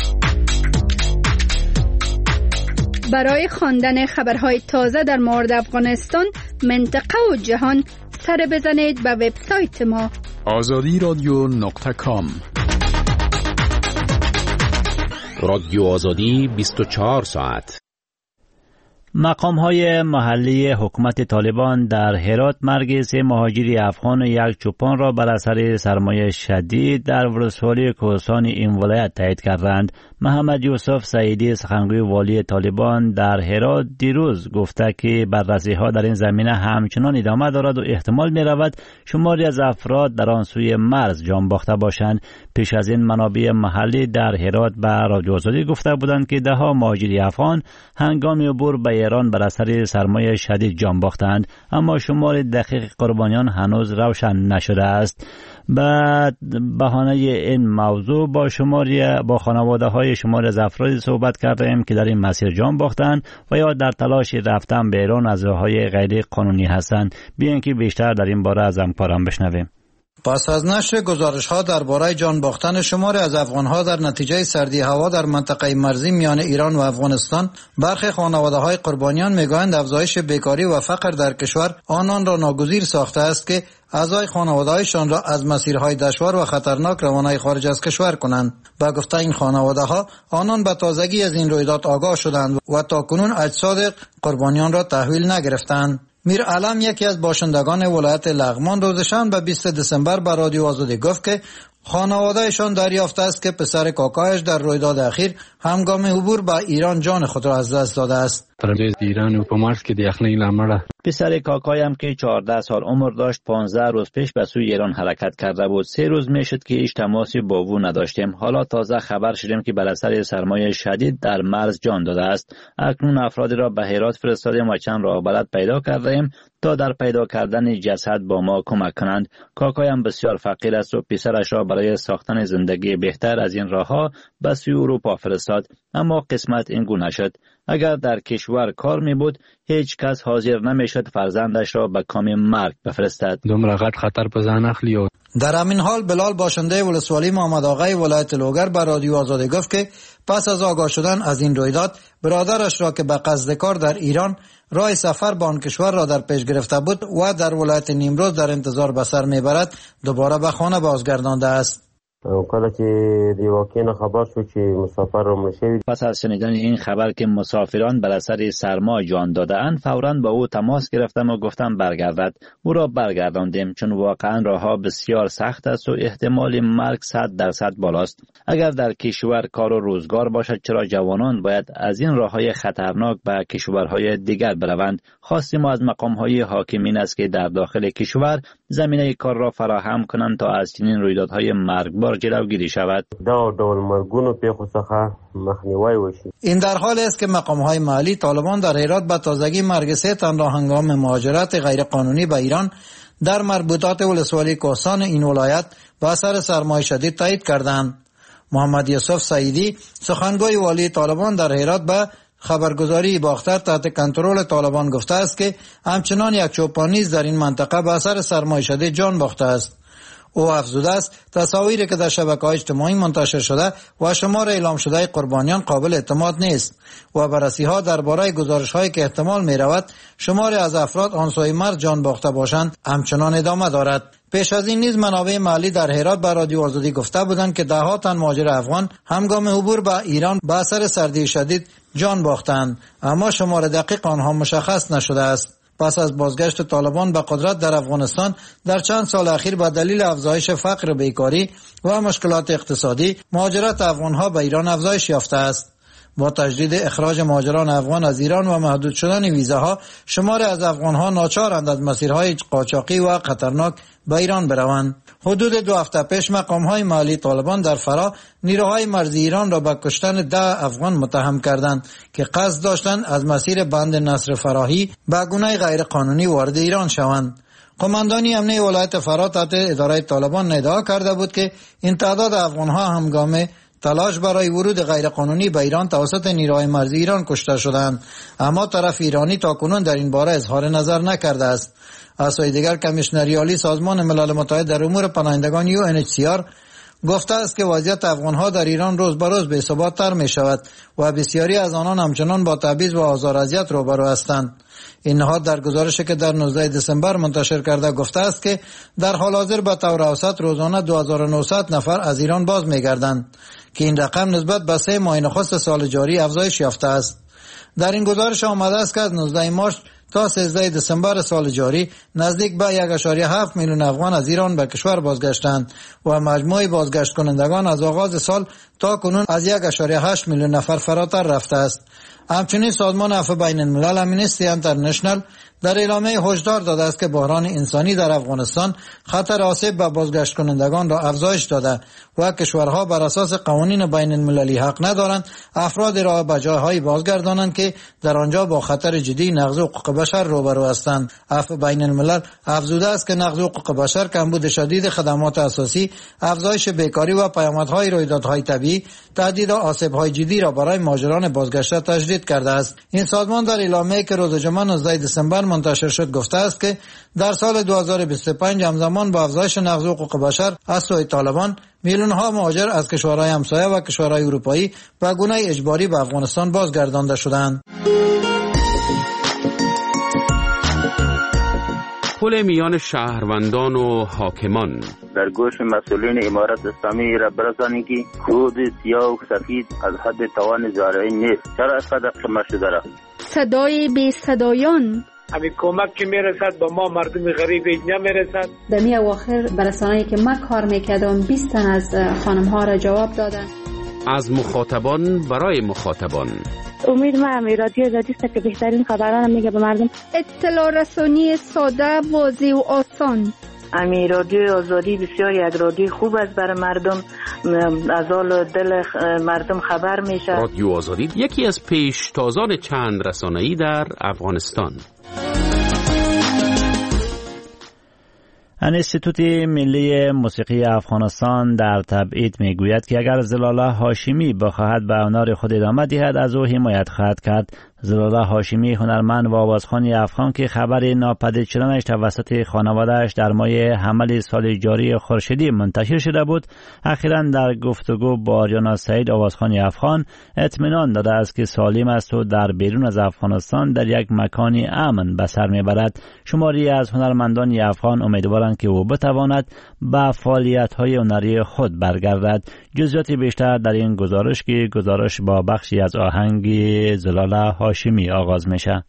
برای خواندن خبرهای تازه در مورد افغانستان، منطقه و جهان سر بزنید به وبسایت ما آزادی رادیو نقطه کام. رادیو آزادی بیست و چهار ساعت. مقام‌های محلی حکومت طالبان در هرات مرگ سه مهاجری افغان و یک چوپان را بر اثر سرمایه شدید در ولسوالی کوهستان این ولایت تایید کردند. محمد یوسف سعیدی سخنگوی والی طالبان در هرات دیروز گفته که بررسی‌ها در این زمینه همچنان ادامه دارد و احتمال می‌رود شماری از افراد در آن سوی مرز جان باخته باشند. پیش از این منابع محلی در هرات به رادیو آزادی گفته بودند که ده‌ها مهاجری افغان هنگام عبور به ایران بر اثر سرمایه شدید جان باختند، اما شمار دقیق قربانیان هنوز روشن نشده است. به بهانه این موضوع با شماری با خانواده‌های شماری از افرادی صحبت کردیم که در این مسیر جان باختند و یا در تلاش رفتن به ایران از راه‌های غیر قانونی هستند. بیاین که بیشتر در این باره از همکاران بشنویم. پس از نشر گزارش‌ها درباره جان باختن شماری از افغان‌ها در نتیجه سردی هوا در منطقه مرزی میان ایران و افغانستان، برخی خانواده‌های قربانیان می‌گویند افزایش بیکاری و فقر در کشور آنان را ناگزیر ساخته است که اعضای خانواده‌هایشان را از مسیرهای دشوار و خطرناک روانه خارج از کشور کنند. با گفته این خانواده‌ها، آنان به تازگی از این رویداد آگاه شدند و تاکنون اجساد قربانیان را تحویل نگرفتند. میر علم یکی از باشندگان ولایت لغمان روز شنبه بیست دسامبر به رادیو آزادی گفت که خانواده‌شان دریافته است که پسر کاکایش در رویداد اخیر هنگام عبور به ایران جان خود را از دست داده است. در ایران و پمارس که دیخنی لامره پسر کاکایم که چهارده سال عمر داشت پانزده روز پیش به سوی ایران حرکت کرده بود. سه روز میشد که هیچ تماسی با او نداشتیم. حالا تازه خبر شدیم که بر اثر سرمایه شدید در مرز جان داده است. اکنون افرادی را به هرات فرستادیم و چند راه بلد پیدا کردیم تا در پیدا کردن جسد با ما کمک کنند. کاکایم بسیار فقیر است و پسرش را برای ساختن زندگی بهتر از این راهها به سوی اروپا فرستاد، اما قسمت این گونه شد. اگر در کشور کار می بود هیچ کس حاضر نمی شد فرزندش را به کام مرگ بفرستد. دومره غټ خطر په ځان اخلي. در همین حال بلال باشنده ولسوالی محمد آقای ولایت لوگر به رادیو آزادی گفت که پس از آگاه شدن از این رویداد برادرش را که به قصد کار در ایران راه سفر به آن کشور را در پیش گرفته بود و در ولایت نیمروز در انتظار به سر میبرد دوباره به خانه بازگردانده است. کله چې دی واقعا خبر شو چې مسافر را مشوي. پس از شنیدن این خبر که مسافران بر اثر سرما جان داده‌اند فوراً با او تماس گرفتم و گفتم برگردد. او را برگرداندیم چون واقعا راهها بسیار سخت است و احتمال مرگ صد درصد بالاست. اگر در کشور کار و روزگار باشد چرا جوانان باید از این راههای خطرناک به کشورهای دیگر بروند؟ خواستیم از مقام‌های حاکمین است که در داخل کشور زمینه کار را فراهم کنند تا از چنین رویدادهای مرگبار جلوگیری شود. این در حالی است که مقام‌های محلی طالبان در هرات به تازگی مرگ سه تن را هنگام مهاجرت غیرقانونی به ایران در مربوطات ولسوالی کوهستان این ولایت به اثر سرمایه شدید تایید کردند. محمد یوسف سعیدی سخنگوی والی طالبان در هرات به خبرگزاری باختر تحت کنترل طالبان گفته است که همچنان یک چوپان نیز در این منطقه به اثر سرمایه شدید جان باخته است. او افزوده است تصاویری که در شبکه‌های اجتماعی منتشر شده و شمار اعلام شده قربانیان قابل اعتماد نیست و بررسی‌ها درباره گزارش‌هایی که احتمال می‌رود شماری از افراد آن سوی مرز جان باخته باشند همچنان ادامه دارد. پیش از این نیز منابع محلی در هرات به رادیو آزادی گفته بودند که ده ها تن مهاجر افغان هنگام عبور به ایران به اثر سردی شدید جان باختند، اما شمار دقیق آنها مشخص نشده است. پس از بازگشت طالبان به قدرت در افغانستان در چند سال اخیر به دلیل افزایش فقر، بیکاری و مشکلات اقتصادی مهاجرت افغانها به ایران افزایش یافته است. با تجدید اخراج مهاجران افغان از ایران و محدود شدن ویزاها، شمار از افغانها ناچارند از مسیرهای قاچاقی و خطرناک به ایران بروند. حدود دو هفته پیش مقامهای محلی طالبان در فرا نیروهای مرزی ایران را به کشتن ده افغان متهم کردند که قصد داشتند از مسیر بند نصر فراهی به گونه غیر قانونی وارد ایران شوند. قماندانی امنیه ولایت فرا تحت اداره طالبان ادعا کرده بود که این تعداد افغانها هنگام تلاش برای ورود غیرقانونی به ایران توسط نیروهای مرزی ایران کشته شدند، اما طرف ایرانی تاکنون در این باره اظهار نظر نکرده است. از سوی دیگر کمیشنری عالی سازمان ملل متحد در امور پناهندگان یو ان اچ سی آر گفته است که وضعیت افغانها در ایران روز به روز بی‌ثبات‌تر می شود و بسیاری از آنان همچنان با تبعیض و آزار اذیت روبرو هستند. این نهاد در گزارشی که در نوزده دسامبر منتشر کرده گفته است که در حال حاضر به طور اوسط روزانه دو هزار و نهصد نفر از ایران باز می‌گردند که این رقم نسبت به سه ماه نخست سال جاری افزایش یافته است. در این گزارش آمده است که از نوزده مارس تا سیزده دسامبر سال جاری نزدیک به یک و هفت میلیون افغان از ایران به کشور بازگشتند و مجموع بازگشت کنندگان از آغاز سال تا کنون از یک و هشت میلیون نفر فراتر رفته است. همچنین سازمان عفو بین الملل امنستی انترنشنال در اعلامیه هشدار داده است که بحران انسانی در افغانستان خطر آسیب به بازگشت کنندگان را افزایش داده و کشورها بر اساس قوانین بین المللی حق ندارند افراد را به جایهای بازگردانند که در آنجا با خطر جدی نقض حقوق بشر روبرو هستند. عفو بین الملل افزوده است که نقض حقوق بشر، کمبود شدید خدمات اساسی، افزایش بیکاری و پیامدهای رویدادهای طبیعی تهدید و آسیب‌های جدی را برای مهاجران بازگشته تشدید کرده است. این سازمان در اعلامیه‌ای که روز جمعه نوزده دسامبر منتشر شد گفته است که در سال دو هزار و بیست و پنج همزمان با افزایش نقض حقوق بشر از سوی طالبان میلیون ها مهاجر از کشورهای همسایه و کشورهای اروپایی به گونه اجباری به افغانستان بازگردانده شدند. پل میان شهروندان و حاکمان در گوش مسئولین امارت اسلامی را برسانید که خود سیاه و سفید از حد توان زارعی نیست. چرا اینقدر خمه شده را؟ صدای بی صدایان همین کمک که میرسد با ما مردم غریب نمیرسد. در می اواخر برسانه‌ای که من کار میکردم بیست تن از خانم ها را جواب دادن. از مخاطبان برای مخاطبان. امید ما رادیو آزادی است که بهترین خبران میگه به مردم. اطلاع رسانی ساده، واضح و آسان. امی رادیو آزادی بسیار یک رادیو خوب است برای مردم، از حال دل مردم خبر میشه. رادیو آزادی یکی از پیشتازان چند رسانه‌ای در افغانستان. انستیتوت ملی موسیقی افغانستان در تبعید میگوید که اگر زلاله هاشمی بخواهد به هنر خود ادامه دهد از او حمایت خواهد کرد. زلاله هاشمی هنرمند و آوازخوان افغان که خبر ناپدید شدنش توسط خانواده‌اش در ماه حمل سال جاری خورشیدی منتشر شده بود، اخیراً در گفتگو با آریانا سعید آوازخوان افغان اطمینان داده است که سالم است و در بیرون از افغانستان در یک مکانی امن به سر میبرد. شماری از هنرمندان افغان امیدوارند که او بتواند به فعالیت‌های هنری خود برگردد. جزئیات بیشتر در این گزارش که گزارش با بخشی از آهنگ زلاله هاشمی آغاز میشه.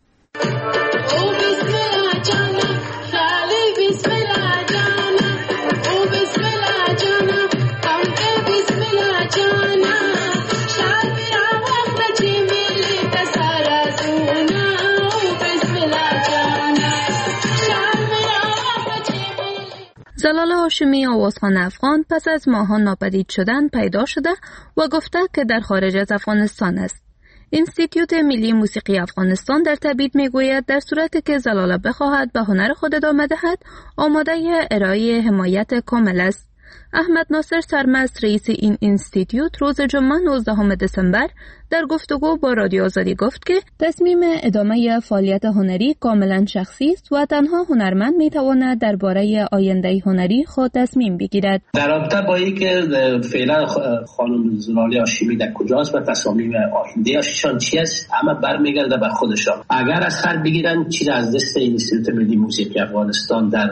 زلاله هاشمی آوازخوان افغان پس از ماهان ناپدید شدن پیدا شده و گفته که در خارج از افغانستان است. انستیتوت ملی موسیقی افغانستان در تبعید میگوید در صورتی که زلاله بخواهد به هنر خود ادامه دهد، آماده ارائه حمایت کامل است. احمد ناصر سرمست رئیس این اینستیتیوت روز جمعه نوزدهم دسامبر در گفتگو با رادیو آزادی گفت که تصمیم ادامه فعالیت هنری کاملا شخصی است و تنها هنرمند میتواند درباره آینده هنری خود تصمیم بگیرد. در رابطه با اینکه فعلا خانم زلالی هاشمی در کجاست و تصامیم آینده هاشون چی است، همه برمیگرده به خودشان. اگر از سر بگیرن چیز از دست اینستیتوت ملی موسیقی افغانستان در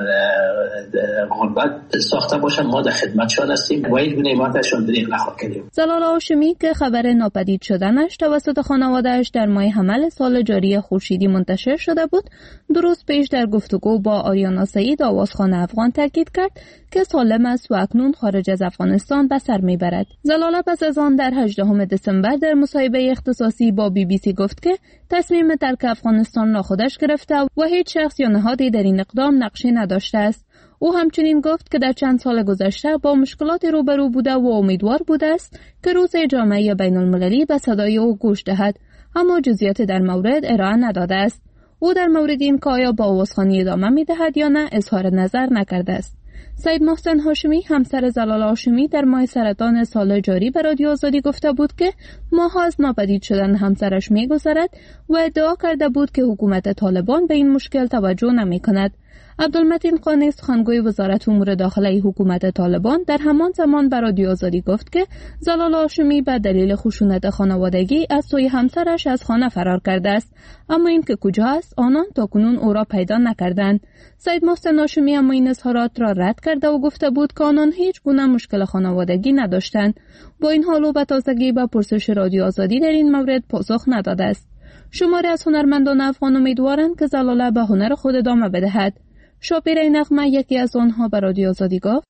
غربت ساخته باشن، ما در خدمتشان هستیم و هیچ گونه حمایتشان دریغ نخواهیم کرد. زلالا هاشمی که خبر ناپدید شدنش توسط خانواده‌اش در ماه حمل سال جاری خورشیدی منتشر شده بود، درست پیش در گفتگو با آریانا سعید آوازخوان افغان تاکید کرد که سالم است و اکنون خارج از افغانستان به سر میبرد. زلالا پس از آن در هجدهم دسامبر در مصاحبه اختصاصی با بی بی سی گفت که تصمیم ترک افغانستان را خودش گرفته و هیچ شخص یا نهادی در این اقدام نقشی نداشته است. او همچنین گفت که در چند سال گذشته با مشکلات روبرو بوده و امیدوار بوده است که روز جامعه بین المللی به صدای او گوش دهد، اما جزئیات در مورد ارائه نداده است. او در مورد این که آیا با آوازخوانی ادامه می‌دهد یا نه اظهار نظر نکرده است. سید محسن هاشمی همسر زلالا هاشمی در ماه سرطان سال جاری به رادیو آزادی گفته بود که ماها از ناپدید شدن همسرش می‌گذرد و ادعا کرده بود که حکومت طالبان به این مشکل توجه نمی‌کند. عبدالمتین قانی سخنگوی وزارت امور داخلی حکومت طالبان در همان زمان به رادیو آزادی گفت که زلالا هاشمی به دلیل خشونت خانوادگی از سوی همسرش از خانه فرار کرده است، اما این که کجا است آنان تاکنون او را پیدا نکردند. سید محسن هاشمی اما این اظهارات را رد کرده و گفته بود که آنان هیچ گونه مشکل خانوادگی نداشتند. با این حال او به تازگی به پرسش رادیو آزادی در این مورد پاسخ نداده است. شماری از هنرمندان افغان امیدوارند که زلالا به هنر خود ادامه بدهد. شاپیره نغمه یکی از آنها به رادیو آزادی گفت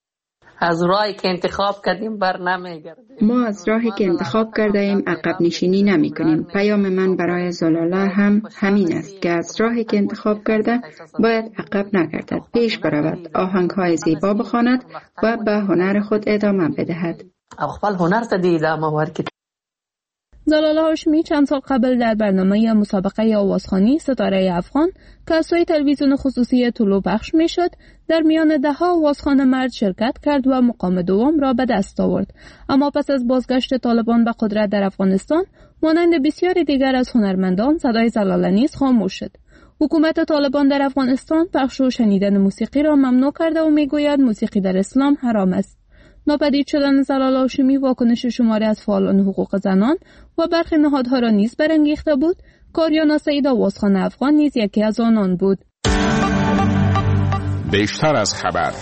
از راهی که انتخاب کردیم بر نمیگردیم. ما از راهی که انتخاب کرده ایم عقب نشینی نمی کنیم. پیام من برای زلالا هم همین است که از راهی که انتخاب کرده باید عقب نگردد، پیش برود، آهنگ‌های زیبا بخواند و به هنر خود ادامه بدهد. خپل هنر ته دی ادامه ورکړي. زلالا هاشمی چند سال قبل در برنامه مسابقه آوازخوانی ستاره افغان که از سوی تلویزیون خصوصی طلوع پخش می شد در میان ده ها آوازخوان مرد شرکت کرد و مقام دوم را به دست آورد. اما پس از بازگشت طالبان به قدرت در افغانستان مانند بسیاری دیگر از هنرمندان صدای زلالا نیز خاموش شد. حکومت طالبان در افغانستان پخش و شنیدن موسیقی را ممنوع کرده و می گوید موسیقی در اسلام حرام است. ناپدید شدن زلالا هاشمی واکنش شماری از فعالان حقوق زنان و برخی نهادها را نیز برانگیخته بود. آریانا سعید آوازخوان افغان نیز یکی از آنان بود. بیشتر از خبر.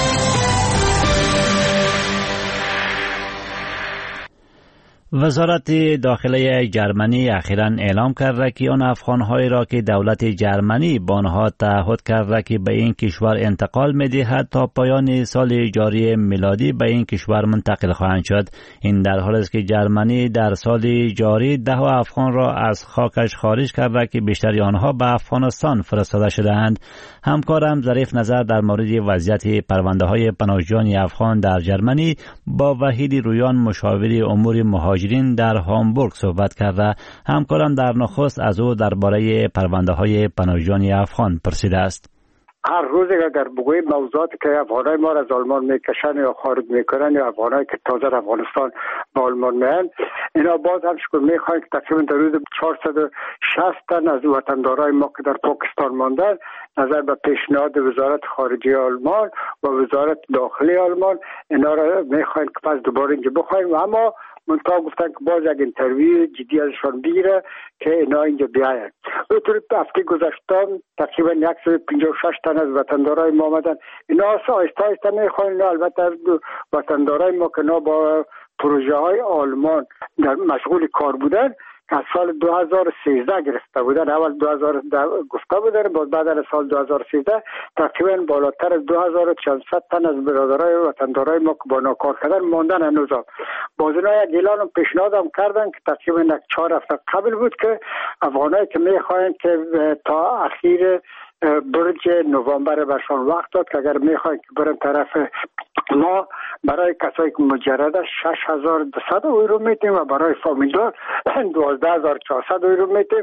وزارت داخله جرمنی اخیراً اعلام کرده که آن افغان‌هایی را که دولت جرمنی با آنها تعهد کرده که به این کشور انتقال می‌دهد تا پایان سال جاری میلادی به این کشور منتقل خواهند شد. این در حالی است که جرمنی در سال جاری ده افغان را از خاکش خارج کرده که بیشتر آنها به افغانستان فرستاده شده‌اند. همکارم ظریف نظر در مورد وضعیت پرونده‌های پناهجویان افغان در جرمنی با وحید رویان مشاور امور مهاجرین در هامبورگ صحبت کرده. همکارم در نخست از او درباره پرونده‌های پناهجویان افغان پرسیده است. هر روز اگر بگوییم موضوعاتی که افغانای ما را از آلمان میکشن یا خارج میکنن یا افغانایی که تازه افغانستان به آلمان میان، اینا باز هم شکر میخواین که تقریبا در روز چهارصد و شصت تن از وطندارای ما که در پاکستان ماندن نظر به پیشنهاد وزارت خارجه آلمان و وزارت داخلی آلمان اینا را میخواین که پس دوباره اینجا بخوایم و اما منطقه گفتن که باز یک انترویو جدی ازشان بگیره که اینا اینجا بیاین. اونطور هفته گذشته تقریبا صد و پنجاه و شش تن از وطندارای ما آمدن. اینا آهسته آهسته میخوان، اینا البته از وطندارای ما که اینا با پروژه های آلمان در مشغول کار بودن که از سال دو هزار و سیزده گرفته بودن، اول دو هزار و ده گفته بودن، بعد بعد از سال دو هزار و سیزده تقریبا بالاتر از دو هزار و چهارصد تن از برادرای وطندارای ما که با ناکار کردن ماندن هنوز. باز اینا یک اعلان هم پیشنهاد هم کردن که تقریبا یک چهار هفته قبل بود که افغانایی که میخواین که تا اخیر برج نوامبر برشان وقت داد که اگر میخواین که برن طرف ما برای کسایی که مجرده شش هزار و دویست یورو میتیم و برای فامیلدار دوازده هزار و چهارصد یورو میتیم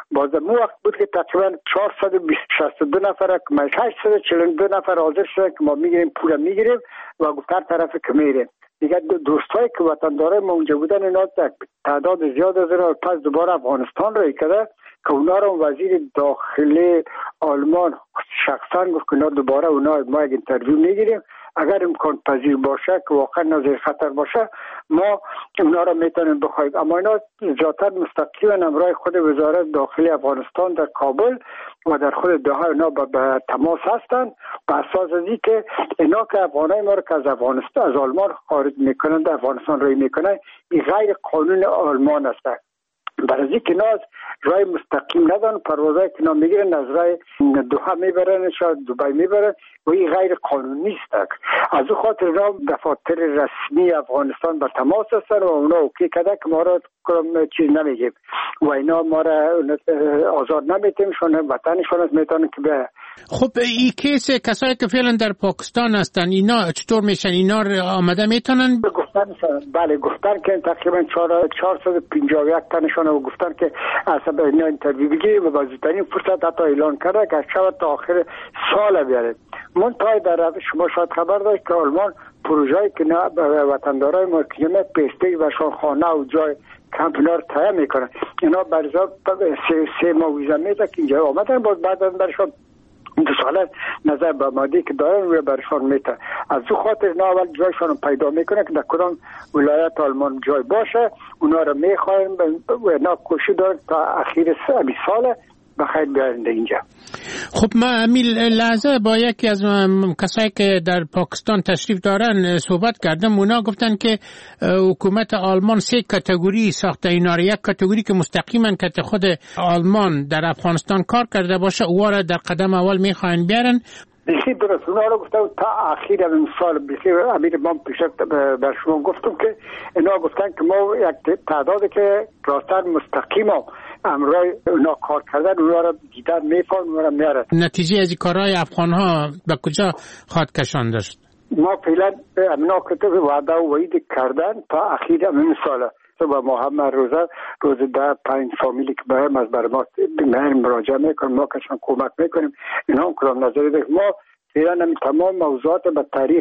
باز مو وقت بود که تقریبا چهارصد و شصت و دو نفر که هشتصد و چهل و دو نفر حاضر شدن که ما میگیریم پول میگیریم و گفتن طرف که میریم. دیگه دوستایی که وطندارای ما اونجا بودن اینا تعداد زیاد از اینا پس دوباره افغانستان رو کرده که اونا رو وزیر داخلی آلمان شخصا گفت که اونا دوباره اونا ما یک اینترویو میگیریم، اگر امکان پذیر باشه که واقعا نظر خطر باشه ما اونا رو میتونیم بخوایم. اما اینا ذاتاً مستقیما امرای خود وزارت داخلی افغانستان در کابل و در خود دوحه اینا به تماس هستند به اساس از اینکه اینا که افغانای ما رو که از افغانستان از آلمان خارج میکنن در افغانستان روی میکنن این غیر قانون آلمان است. برای اینکه اینا از رای مستقیم ندارن، پروازهای که اینا میگیرن از رای دوحه میبرن شاید دبی میبرن و این غیر قانونی است. از او خاطر اینا دفاتر رسمی افغانستان بر تماس هستن و اونا اوکی کرده که ما را چیز نمیگیم و اینا ما را آزاد نمیتیم، شون وطنشون است میتونن که به. خب این کیس کسایی که فعلا در پاکستان هستن اینا چطور میشن؟ اینا آمده میتونن گفتن بله گفتن که تقریبا چهارصد و پنجاه و یک تنشون و گفتن که اصلا اینا اینترویو بگیریم و بازترین فرصت حتی اعلان کرده که شاید تا آخر سال بیاره. منتهای در شما شاید خبر داشت که آلمان پروژه‌ای که نه وطندارای ما که نه پیسته و خانه و جای کمپ اینا رو تایید میکنن، اینا برزا سه, سه ماه ویزا میده که اینجا آمدن باز بعدا برشون دو ساله نظر به مادی که دارن روی برشان میته. از او خاطر اینا اول جایشان رو پیدا میکنه که در کدام ولایت آلمان جای باشه اونا رو میخواین و اینا کوشش دارن تا اخیر سه ساله بخیر بیارن اینجا. خب ما امیل لحظه با یکی از کسایی که در پاکستان تشریف دارن صحبت کردم، اونا گفتن که حکومت آلمان سه کاتگوری ساخته، اینا رو یک کاتگوری که مستقیما که خود آلمان در افغانستان کار کرده باشه اونا رو در قدم اول میخواین بیارن. بخی درست اونا رو گفتم تا اخیر این سال بخی امیر من پیشت بر شما گفتم که اینا گفتن که ما یک تعدادی که راستن مستقیما امرای اونا کار کردن اونا رو دیدن میفهم اونا رو میاره. نتیجه از این کارهای افغان ها به کجا خواهد کشان داشت؟ ما فعلا امنا کتب وعده و وعید کردن تا اخیر این ساله و ما هم روزه روز ده پنج فامیلی که بایم از بر ما مراجعه میکنیم ما کشان کمک میکنیم اینا هم کدام نظری ده ما فعلا هم تمام موضوعات به تاریخ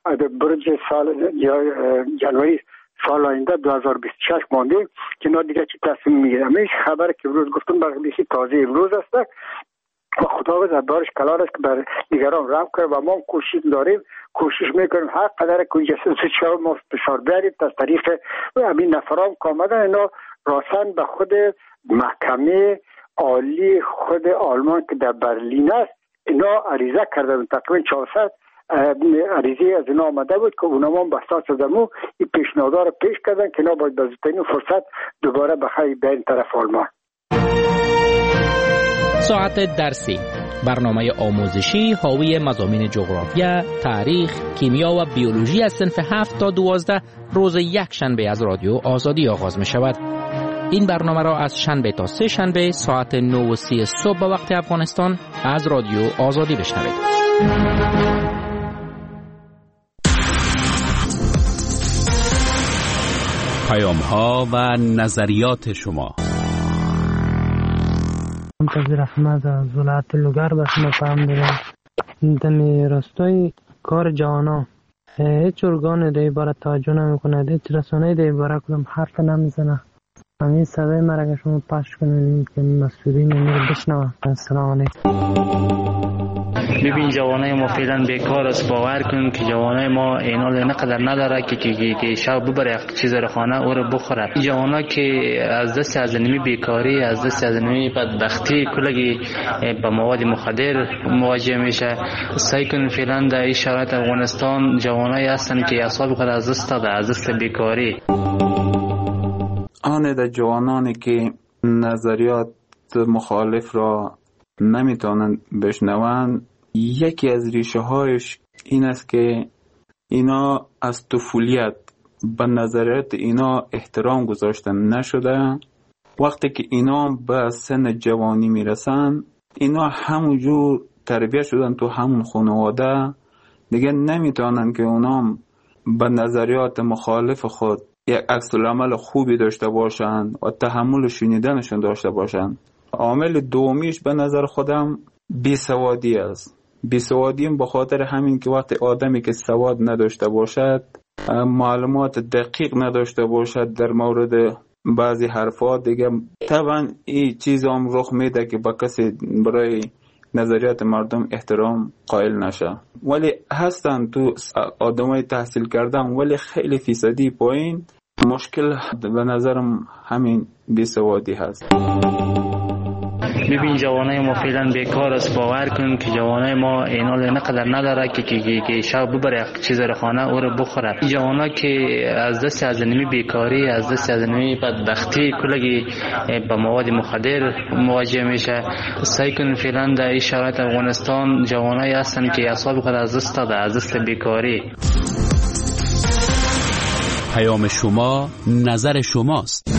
برج سال یا جنوری سال آینده دو هزار و بیست و شش ماندیم که اینا دیگه چی تصمیم میگیرم. هیچ خبر که امروز گفتم برای تازه امروز است و خداوند از بارش کلار است که بر دیگران رحم کنه و ما کوشش داریم کوشش میکنیم هر قدر که جسد شو ما فشار بیاریم از طریق همین نفران که آمدن اینا راسن به خود محکمه عالی خود آلمان که در برلین است اینا عریضه کردن تقریبا چهارصد عریضه از اینا آمده بود که اونا هم بساس زمو این پیشنهادها رو پیش کردن که اینا باید بزرگترین فرصت دوباره بخواه بین طرف آلمان. ساعت درسی، برنامه آموزشی حاوی مضامین جغرافیا، تاریخ، کیمیا و بیولوژی از صنف هفت تا دوازده روز یک شنبه از رادیو آزادی آغاز می شود. این برنامه را از شنبه تا سه شنبه ساعت نه و سی صبح به وقت افغانستان از رادیو آزادی بشنوید. پیام ها و نظریات شما. منتظر احمد از ولایت لوگر به شما پیام دارم. دمی راستای کار جوانا هیچ ارگان در عبارت توجه نمی کند، هیچ رسانه در عبارت کدام حرف نمیزنه. همین صدای مرا که شما پخش کنید که مسئولین رو بشنوه. السلام علیکم. ببین جوانای ما فعلا بیکار است. باور کن که جوانای ما اینا نقدر نداره که که که شب ببره چیز رو خانه او رو بخوره. جوانا که از دست از نمی بیکاری، از دست از نمی بدبختی کلگی با مواد مخدر مواجه میشه. سعی کن فعلا در این شرایط افغانستان جوانای هستن که اعصاب خود از دست داده، از دست بیکاری. آن در جوانانی که نظریات مخالف را نمیتونن بشنون، یکی از ریشه هایش این است که اینا از طفولیت به نظریات اینا احترام گذاشتن نشده. وقتی که اینا به سن جوانی میرسن اینا همونجور تربیت شدن تو همون خانواده، دیگه نمیتونن که اونا به نظریات مخالف خود یک عکس العمل خوبی داشته باشن و تحمل شنیدنشون داشته باشن. عامل دومیش به نظر خودم بیسوادی است. بیسوادیم به خاطر همین که وقت آدمی که سواد نداشته باشد، معلومات دقیق نداشته باشد در مورد بعضی حرفات، دیگه طبعا این چیز هم رخ میده که با کسی برای نظریات مردم احترام قائل نشه. ولی هستن تو آدمای تحصیل کردن ولی خیلی فیصدی پایین. مشکل به نظرم همین بیسوادی هست. ببین جوانای ما فعلا بیکار است. باور کن که جوانای ما اینال اینقدر نداره که که که شب ببره چیز رو خانه او رو بخوره. جوانا که از دست از نمی بیکاری، از دست از نمی بدبختی کلگی به مواد مخدر مواجه میشه. سعی کن فعلا در این شرایط افغانستان جوانای هستن که اعصاب خود از دست داده، از دست بیکاری. پیام شما نظر شماست.